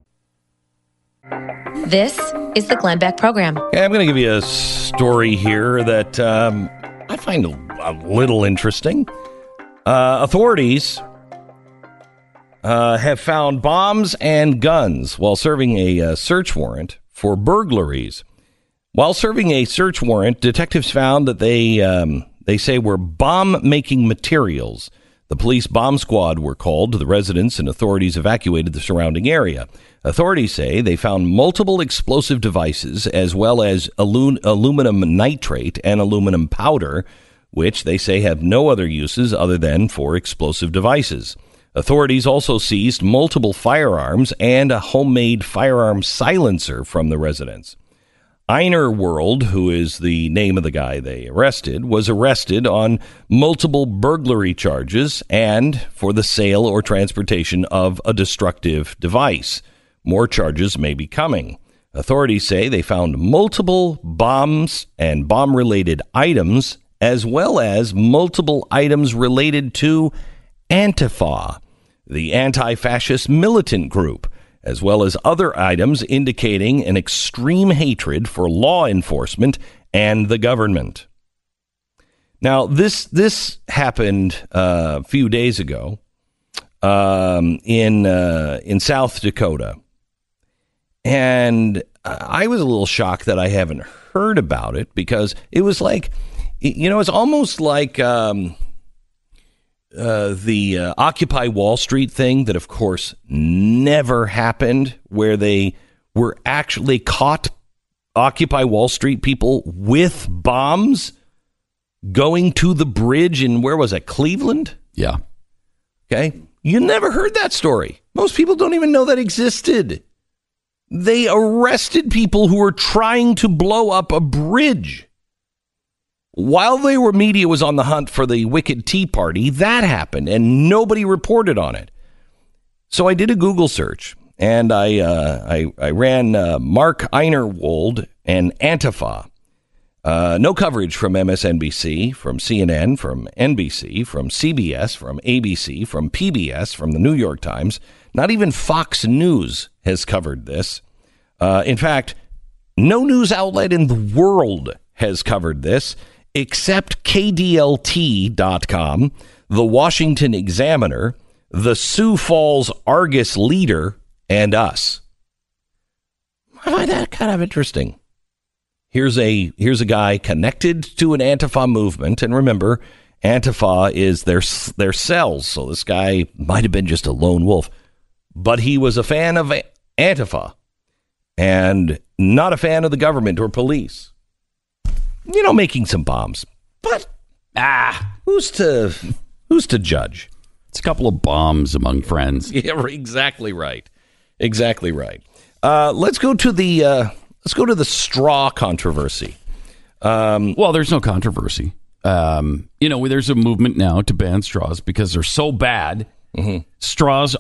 This is the Glenn Beck Program. Okay, I'm going to give you a story here that I find a little interesting. Authorities have found bombs and guns while serving a search warrant for burglaries. While serving a search warrant, detectives found that they say were bomb-making materials. The police bomb squad were called to the residence and authorities evacuated the surrounding area. Authorities say they found multiple explosive devices as well as aluminum nitrate and aluminum powder, which they say have no other uses other than for explosive devices. Authorities also seized multiple firearms and a homemade firearm silencer from the residence. Einer World, who is the name of the guy they arrested, was arrested on multiple burglary charges and for the sale or transportation of a destructive device. More charges may be coming. Authorities say they found multiple bombs and bomb-related items, as well as multiple items related to Antifa, the anti-fascist militant group, as well as other items indicating an extreme hatred for law enforcement and the government. Now, this happened a few days ago in South Dakota, and I was a little shocked that I haven't heard about it because it was like, it's almost like the Occupy Wall Street thing that, of course, never happened, where they were actually caught Occupy Wall Street people with bombs going to the bridge in, where was it, Cleveland? Yeah. Okay. You never heard that story. Most people don't even know that existed. They arrested people who were trying to blow up a bridge. while media was on the hunt for the wicked Tea Party, that happened, and nobody reported on it. So I did a Google search, and I ran Mark Einerwold and Antifa. No coverage from MSNBC, from CNN, from NBC, from CBS, from ABC, from PBS, from the New York Times. Not even Fox News has covered this. In fact, no news outlet in the world has covered this except KDLT.com, the Washington Examiner, the Sioux Falls Argus Leader, and us. I find that kind of interesting. Here's a guy connected to an Antifa movement, and remember, Antifa is their cells, so this guy might have been just a lone wolf, but he was a fan of Antifa and not a fan of the government or police. Making some bombs, but who's to judge? It's a couple of bombs among friends. Yeah, exactly right. Exactly right. Let's go to the straw controversy. Well, there's no controversy. There's a movement now to ban straws because they're so bad. Mm-hmm. Straws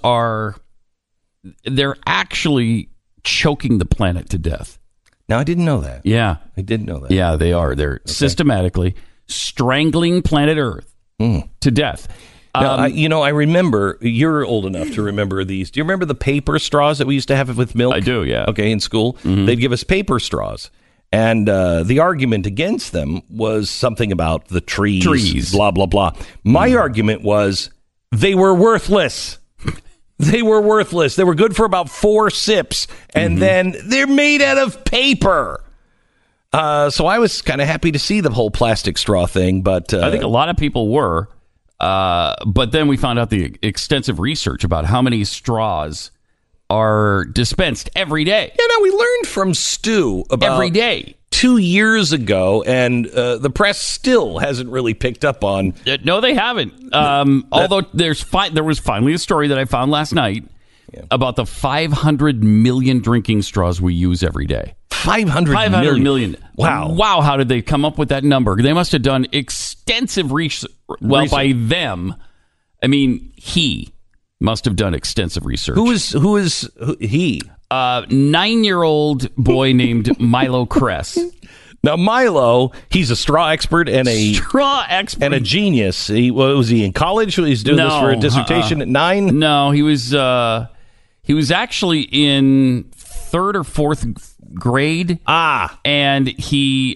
they're actually choking the planet to death. Now, I didn't know that. Yeah. I didn't know that. Yeah, they are. They're systematically strangling planet Earth to death. Now, I remember, you're old enough to remember these. Do you remember the paper straws that we used to have with milk? I do, yeah. Okay, in school. Mm-hmm. They'd give us paper straws. And the argument against them was something about the trees. Blah, blah, blah. My argument was they were worthless. They were worthless. They were good for about 4 sips, and then they're made out of paper. So I was kind of happy to see the whole plastic straw thing, but I think a lot of people were. But then we found out the extensive research about how many straws are dispensed every day. Yeah, no, we learned from Stu about every day 2 years ago, and the press still hasn't really picked up on. No, they haven't. Although there was finally a story that I found last night about the 500 million drinking straws we use every day. 500 million. Wow. How did they come up with that number? They must have done extensive research. Well, by them, I mean, he must have done extensive research. Who is he? 9-year-old boy named Milo Kress. Now, Milo, he's a straw expert and a genius. Was he in college? He's doing this for a dissertation at 9? No, he was actually in 3rd or 4th grade. And he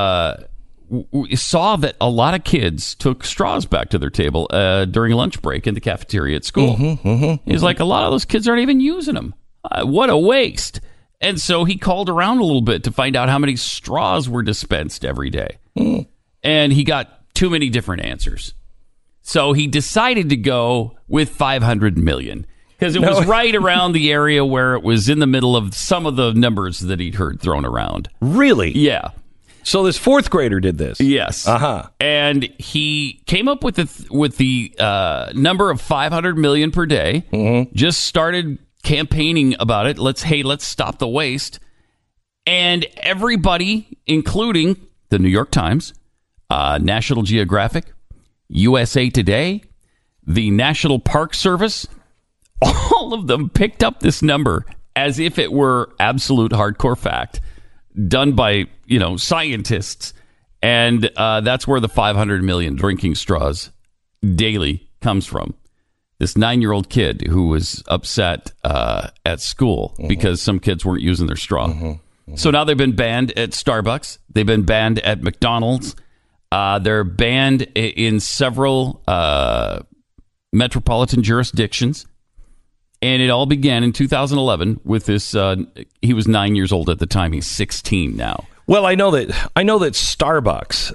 saw that a lot of kids took straws back to their table during lunch break in the cafeteria at school. He's like, a lot of those kids aren't even using them. What a waste. And so he called around a little bit to find out how many straws were dispensed every day. And he got too many different answers. So he decided to go with 500 million because it was right around the area where it was in the middle of some of the numbers that he'd heard thrown around. Really? Yeah. So this 4th grader did this? Yes. And he came up with the number of 500 million per day, just started campaigning about it. Let's stop the waste. And everybody, including the New York Times, National Geographic, USA Today, the National Park Service, all of them picked up this number as if it were absolute hardcore fact done by, scientists. And that's where the 500 million drinking straws daily comes from. This 9-year-old kid who was upset at school because some kids weren't using their straw. So now they've been banned at Starbucks. They've been banned at McDonald's. They're banned in several metropolitan jurisdictions. And it all began in 2011 with this. He was 9 years old at the time. He's 16 now. Well, I know that Starbucks,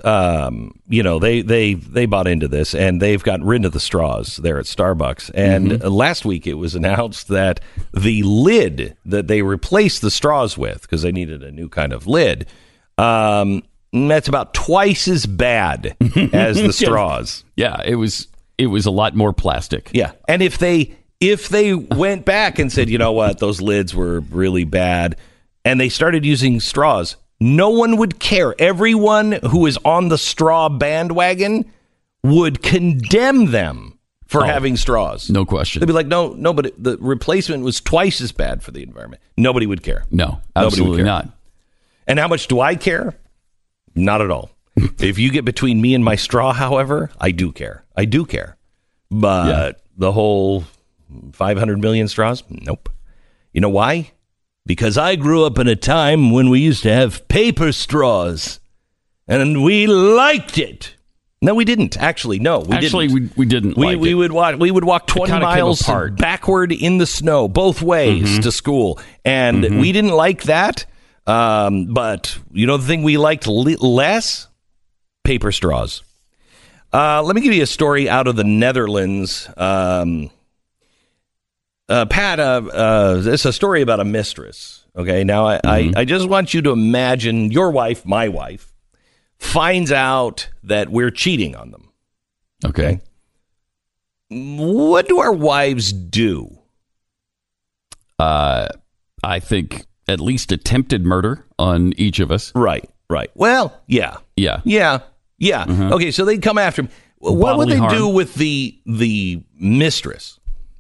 they bought into this, and they've gotten rid of the straws there at Starbucks. And last week it was announced that the lid that they replaced the straws with, because they needed a new kind of lid, that's about twice as bad as the straws. Yeah, it was a lot more plastic. Yeah, and if they went back and said, you know what, those lids were really bad, and they started using straws, No one would care. Everyone who is on the straw bandwagon would condemn them for having straws. No question. They'd be like, no, but the replacement was twice as bad for the environment. Nobody would care. No, absolutely not. And how much do I care? Not at all. If you get between me and my straw, however, I do care. But the whole 500 million straws? Nope. You know why? Because I grew up in a time when we used to have paper straws, and we liked it. No, we didn't. Actually, no, we didn't. We didn't. We would walk 20 miles backward in the snow, both ways to school, and we didn't like that. But you know the thing we liked less? Paper straws. Let me give you a story out of the Netherlands. Pat, it's a story about a mistress. Okay, now I just want you to imagine your wife, my wife, finds out that we're cheating on them. Okay. What do our wives do? I think at least attempted murder on each of us. Right. Well, yeah. Okay, so they'd come after him. What would they do with the mistress?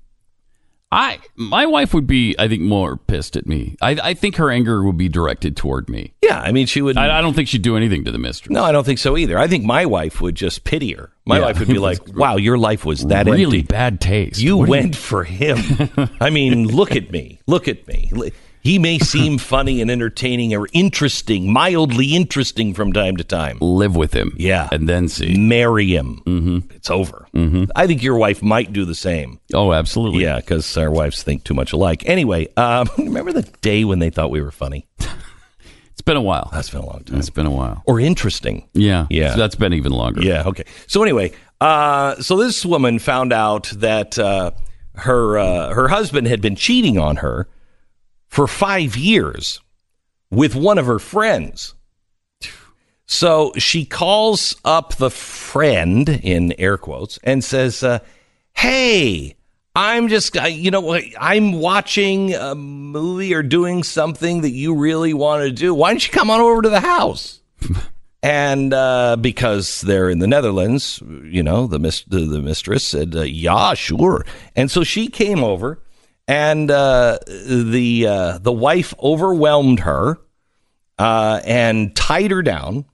My wife would be, I think, more pissed at me. I think her anger would be directed toward me. Yeah, I mean, she would. I don't think she'd do anything to the mistress. No, I don't think so either. I think my wife would just pity her. My wife would be like, "Wow, your life was that really empty. Bad taste. You went for him." I mean, look at me. He may seem funny and entertaining or interesting, mildly interesting from time to time. Live with him. Yeah. And then see. Marry him. It's over. I think your wife might do the same. Oh, absolutely. Yeah, because our wives think too much alike. Anyway, remember the day when they thought we were funny? It's been a while. That's been a long time. It's been a while. Or interesting. Yeah. So that's been even longer. Yeah, okay. So anyway, so this woman found out that her husband had been cheating on her for 5 years with one of her friends. So she calls up the friend, in air quotes, and says, hey, I'm watching a movie or doing something that you really want to do. Why don't you come on over to the house? And because they're in the Netherlands, the mistress said, yeah, sure. And so she came over. And the wife overwhelmed her and tied her down.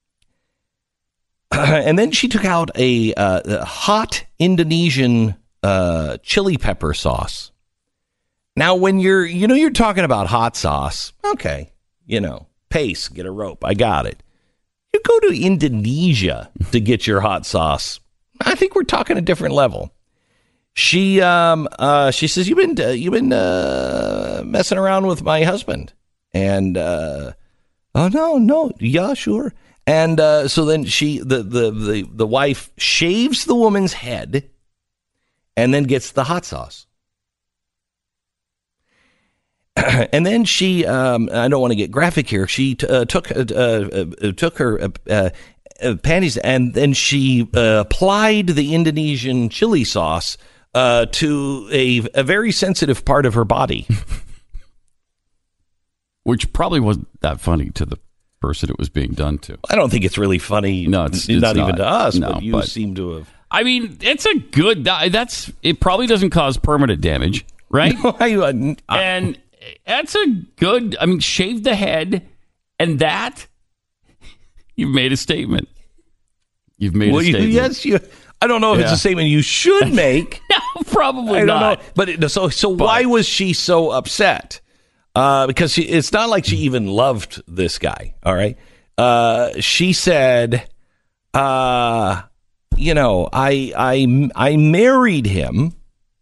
And then she took out a hot Indonesian chili pepper sauce. Now, when you're talking about hot sauce, okay, pace, get a rope. I got it. You go to Indonesia to get your hot sauce. I think we're talking a different level. She says, you've been messing around with my husband, and oh no, yeah, sure. And so then the wife shaves the woman's head, and then gets the hot sauce. And then she, I don't want to get graphic here. She took her panties, and then she applied the Indonesian chili sauce to a very sensitive part of her body. Which probably wasn't that funny to the person it was being done to. I don't think it's really funny. No, it's not even to us, no, but you seem to have. I mean, it's a good. It probably doesn't cause permanent damage, right? And that's a good. I mean, shave the head, and that you've made a statement. You've made a statement. Yes, you. I don't know if it's a statement you should make. No, probably I don't not. know. But why was she so upset? Because it's not like she even loved this guy. All right. She said, I married him,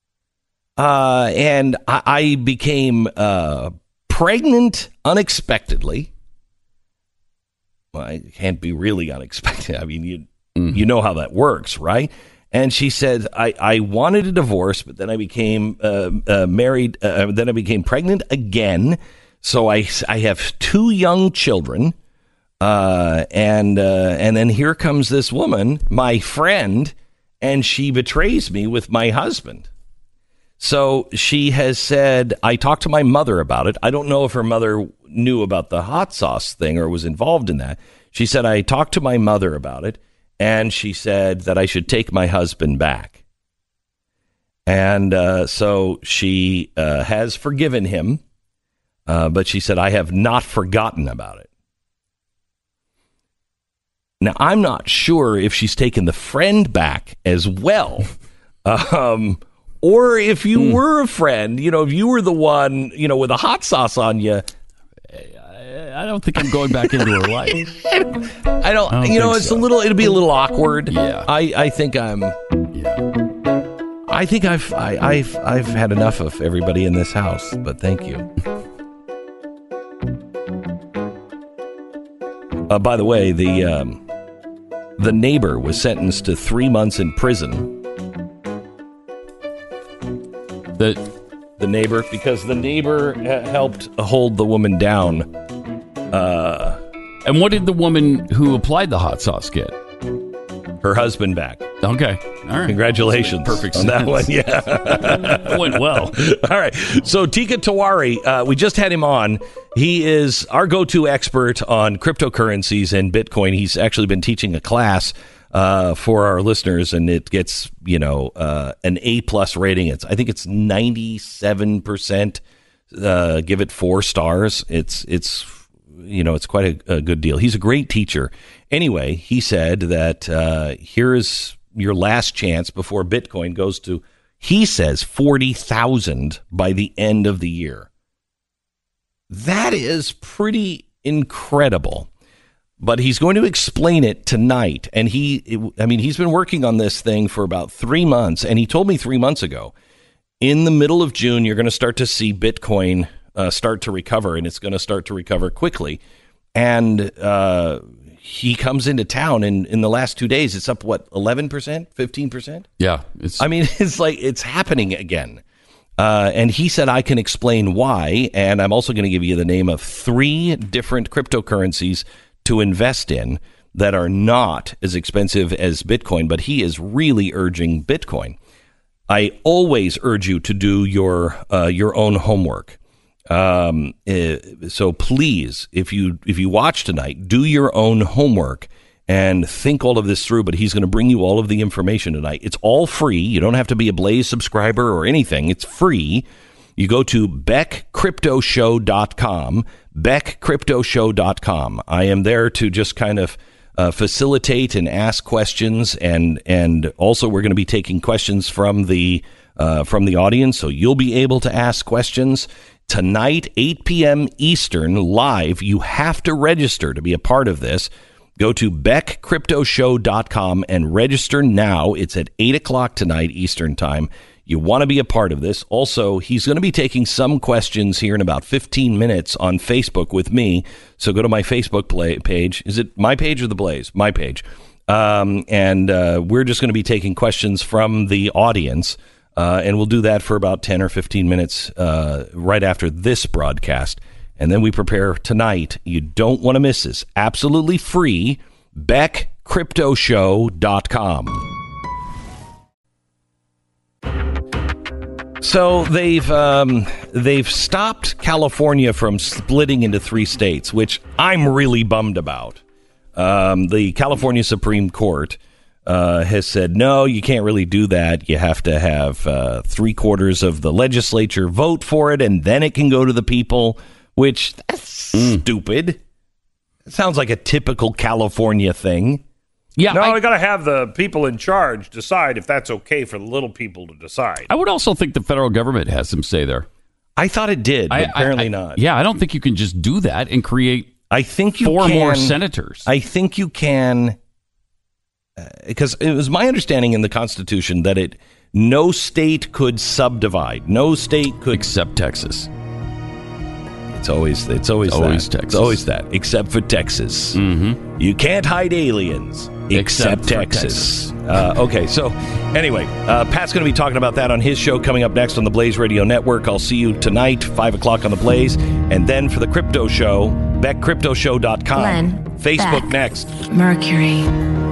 and I became pregnant unexpectedly. Well, it can't be really unexpected. I mean, you know how that works, right? And she said, I wanted a divorce, but then I became married. Then I became pregnant again. So I have 2 young children. And then here comes this woman, my friend, and she betrays me with my husband. So she has said, I talked to my mother about it. I don't know if her mother knew about the hot sauce thing or was involved in that. She said, I talked to my mother about it, and she said that I should take my husband back. And so she has forgiven him, but she said, I have not forgotten about it. Now, I'm not sure if she's taken the friend back as well, or if you were a friend, if you were the one, with a hot sauce on you. I don't think I'm going back into her life. I don't it's so. It'll be a little awkward. Yeah. I think I've had enough of everybody in this house, but thank you. By the way, the neighbor was sentenced to 3 months in prison. The neighbor, because the neighbor helped hold the woman down. And what did the woman who applied the hot sauce get? Her husband back. Okay. All right. Congratulations. Perfect on that one. Yeah. That went well. All right. So Tika Tiwari, we just had him on. He is our go-to expert on cryptocurrencies and Bitcoin. He's actually been teaching a class for our listeners, and it gets, an A+ rating. I think it's 97%. Give it 4 stars. It's quite a good deal. He's a great teacher. Anyway, he said that here is your last chance before Bitcoin goes to, he says, 40,000 by the end of the year. That is pretty incredible. But he's going to explain it tonight. And he's been working on this thing for about 3 months. And he told me 3 months ago, in the middle of June, you're going to start to see Bitcoin start to recover, and it's going to start to recover quickly. And he comes into town, and in the last 2 days, it's up, 11%, 15%? Yeah. It's like it's happening again. And he said, I can explain why. And I'm also going to give you the name of 3 different cryptocurrencies to invest in that are not as expensive as Bitcoin, but he is really urging Bitcoin. I always urge you to do your own homework. So please, if you watch tonight, do your own homework and think all of this through. But he's going to bring you all of the information tonight. It's all free. You don't have to be a Blaze subscriber or anything. It's free. You go to BeckCryptoShow.com, BeckCryptoShow.com. I am there to just kind of facilitate and ask questions, and also we're going to be taking questions from the audience, so you'll be able to ask questions tonight, 8 p.m. Eastern, live. You have to register to be a part of this. Go to BeckCryptoShow.com and register now. It's at 8 o'clock tonight Eastern time. You want to be a part of this. Also, he's going to be taking some questions here in about 15 minutes on Facebook with me. So go to my Facebook page. Is it my page or the Blaze? My page. And we're just going to be taking questions from the audience. And we'll do that for about 10 or 15 minutes right after this broadcast. And then we prepare tonight. You don't want to miss this. Absolutely free. BeckCryptoShow.com. So they've stopped California from splitting into 3 states, which I'm really bummed about. The California Supreme Court has said, no, you can't really do that. You have to have 3/4 of the legislature vote for it, and then it can go to the people, which that's stupid. It sounds like a typical California thing. Yeah, no, we got to have the people in charge decide if that's okay for the little people to decide. I would also think the federal government has some say there. I thought it did, but apparently not. Yeah, I don't think you can just do that and create I think you 4 can, more senators. I think you can, because it was my understanding in the Constitution that no state could subdivide. No state could. Except Texas. It's always Texas. It's always that, except for Texas. Mm-hmm. You can't hide aliens except Texas. Okay, so anyway, Pat's going to be talking about that on his show coming up next on the Blaze Radio Network. I'll see you tonight, 5 o'clock on the Blaze. And then for the Crypto Show, BeckCryptoShow.com. Glenn, Facebook Beck, next. Mercury.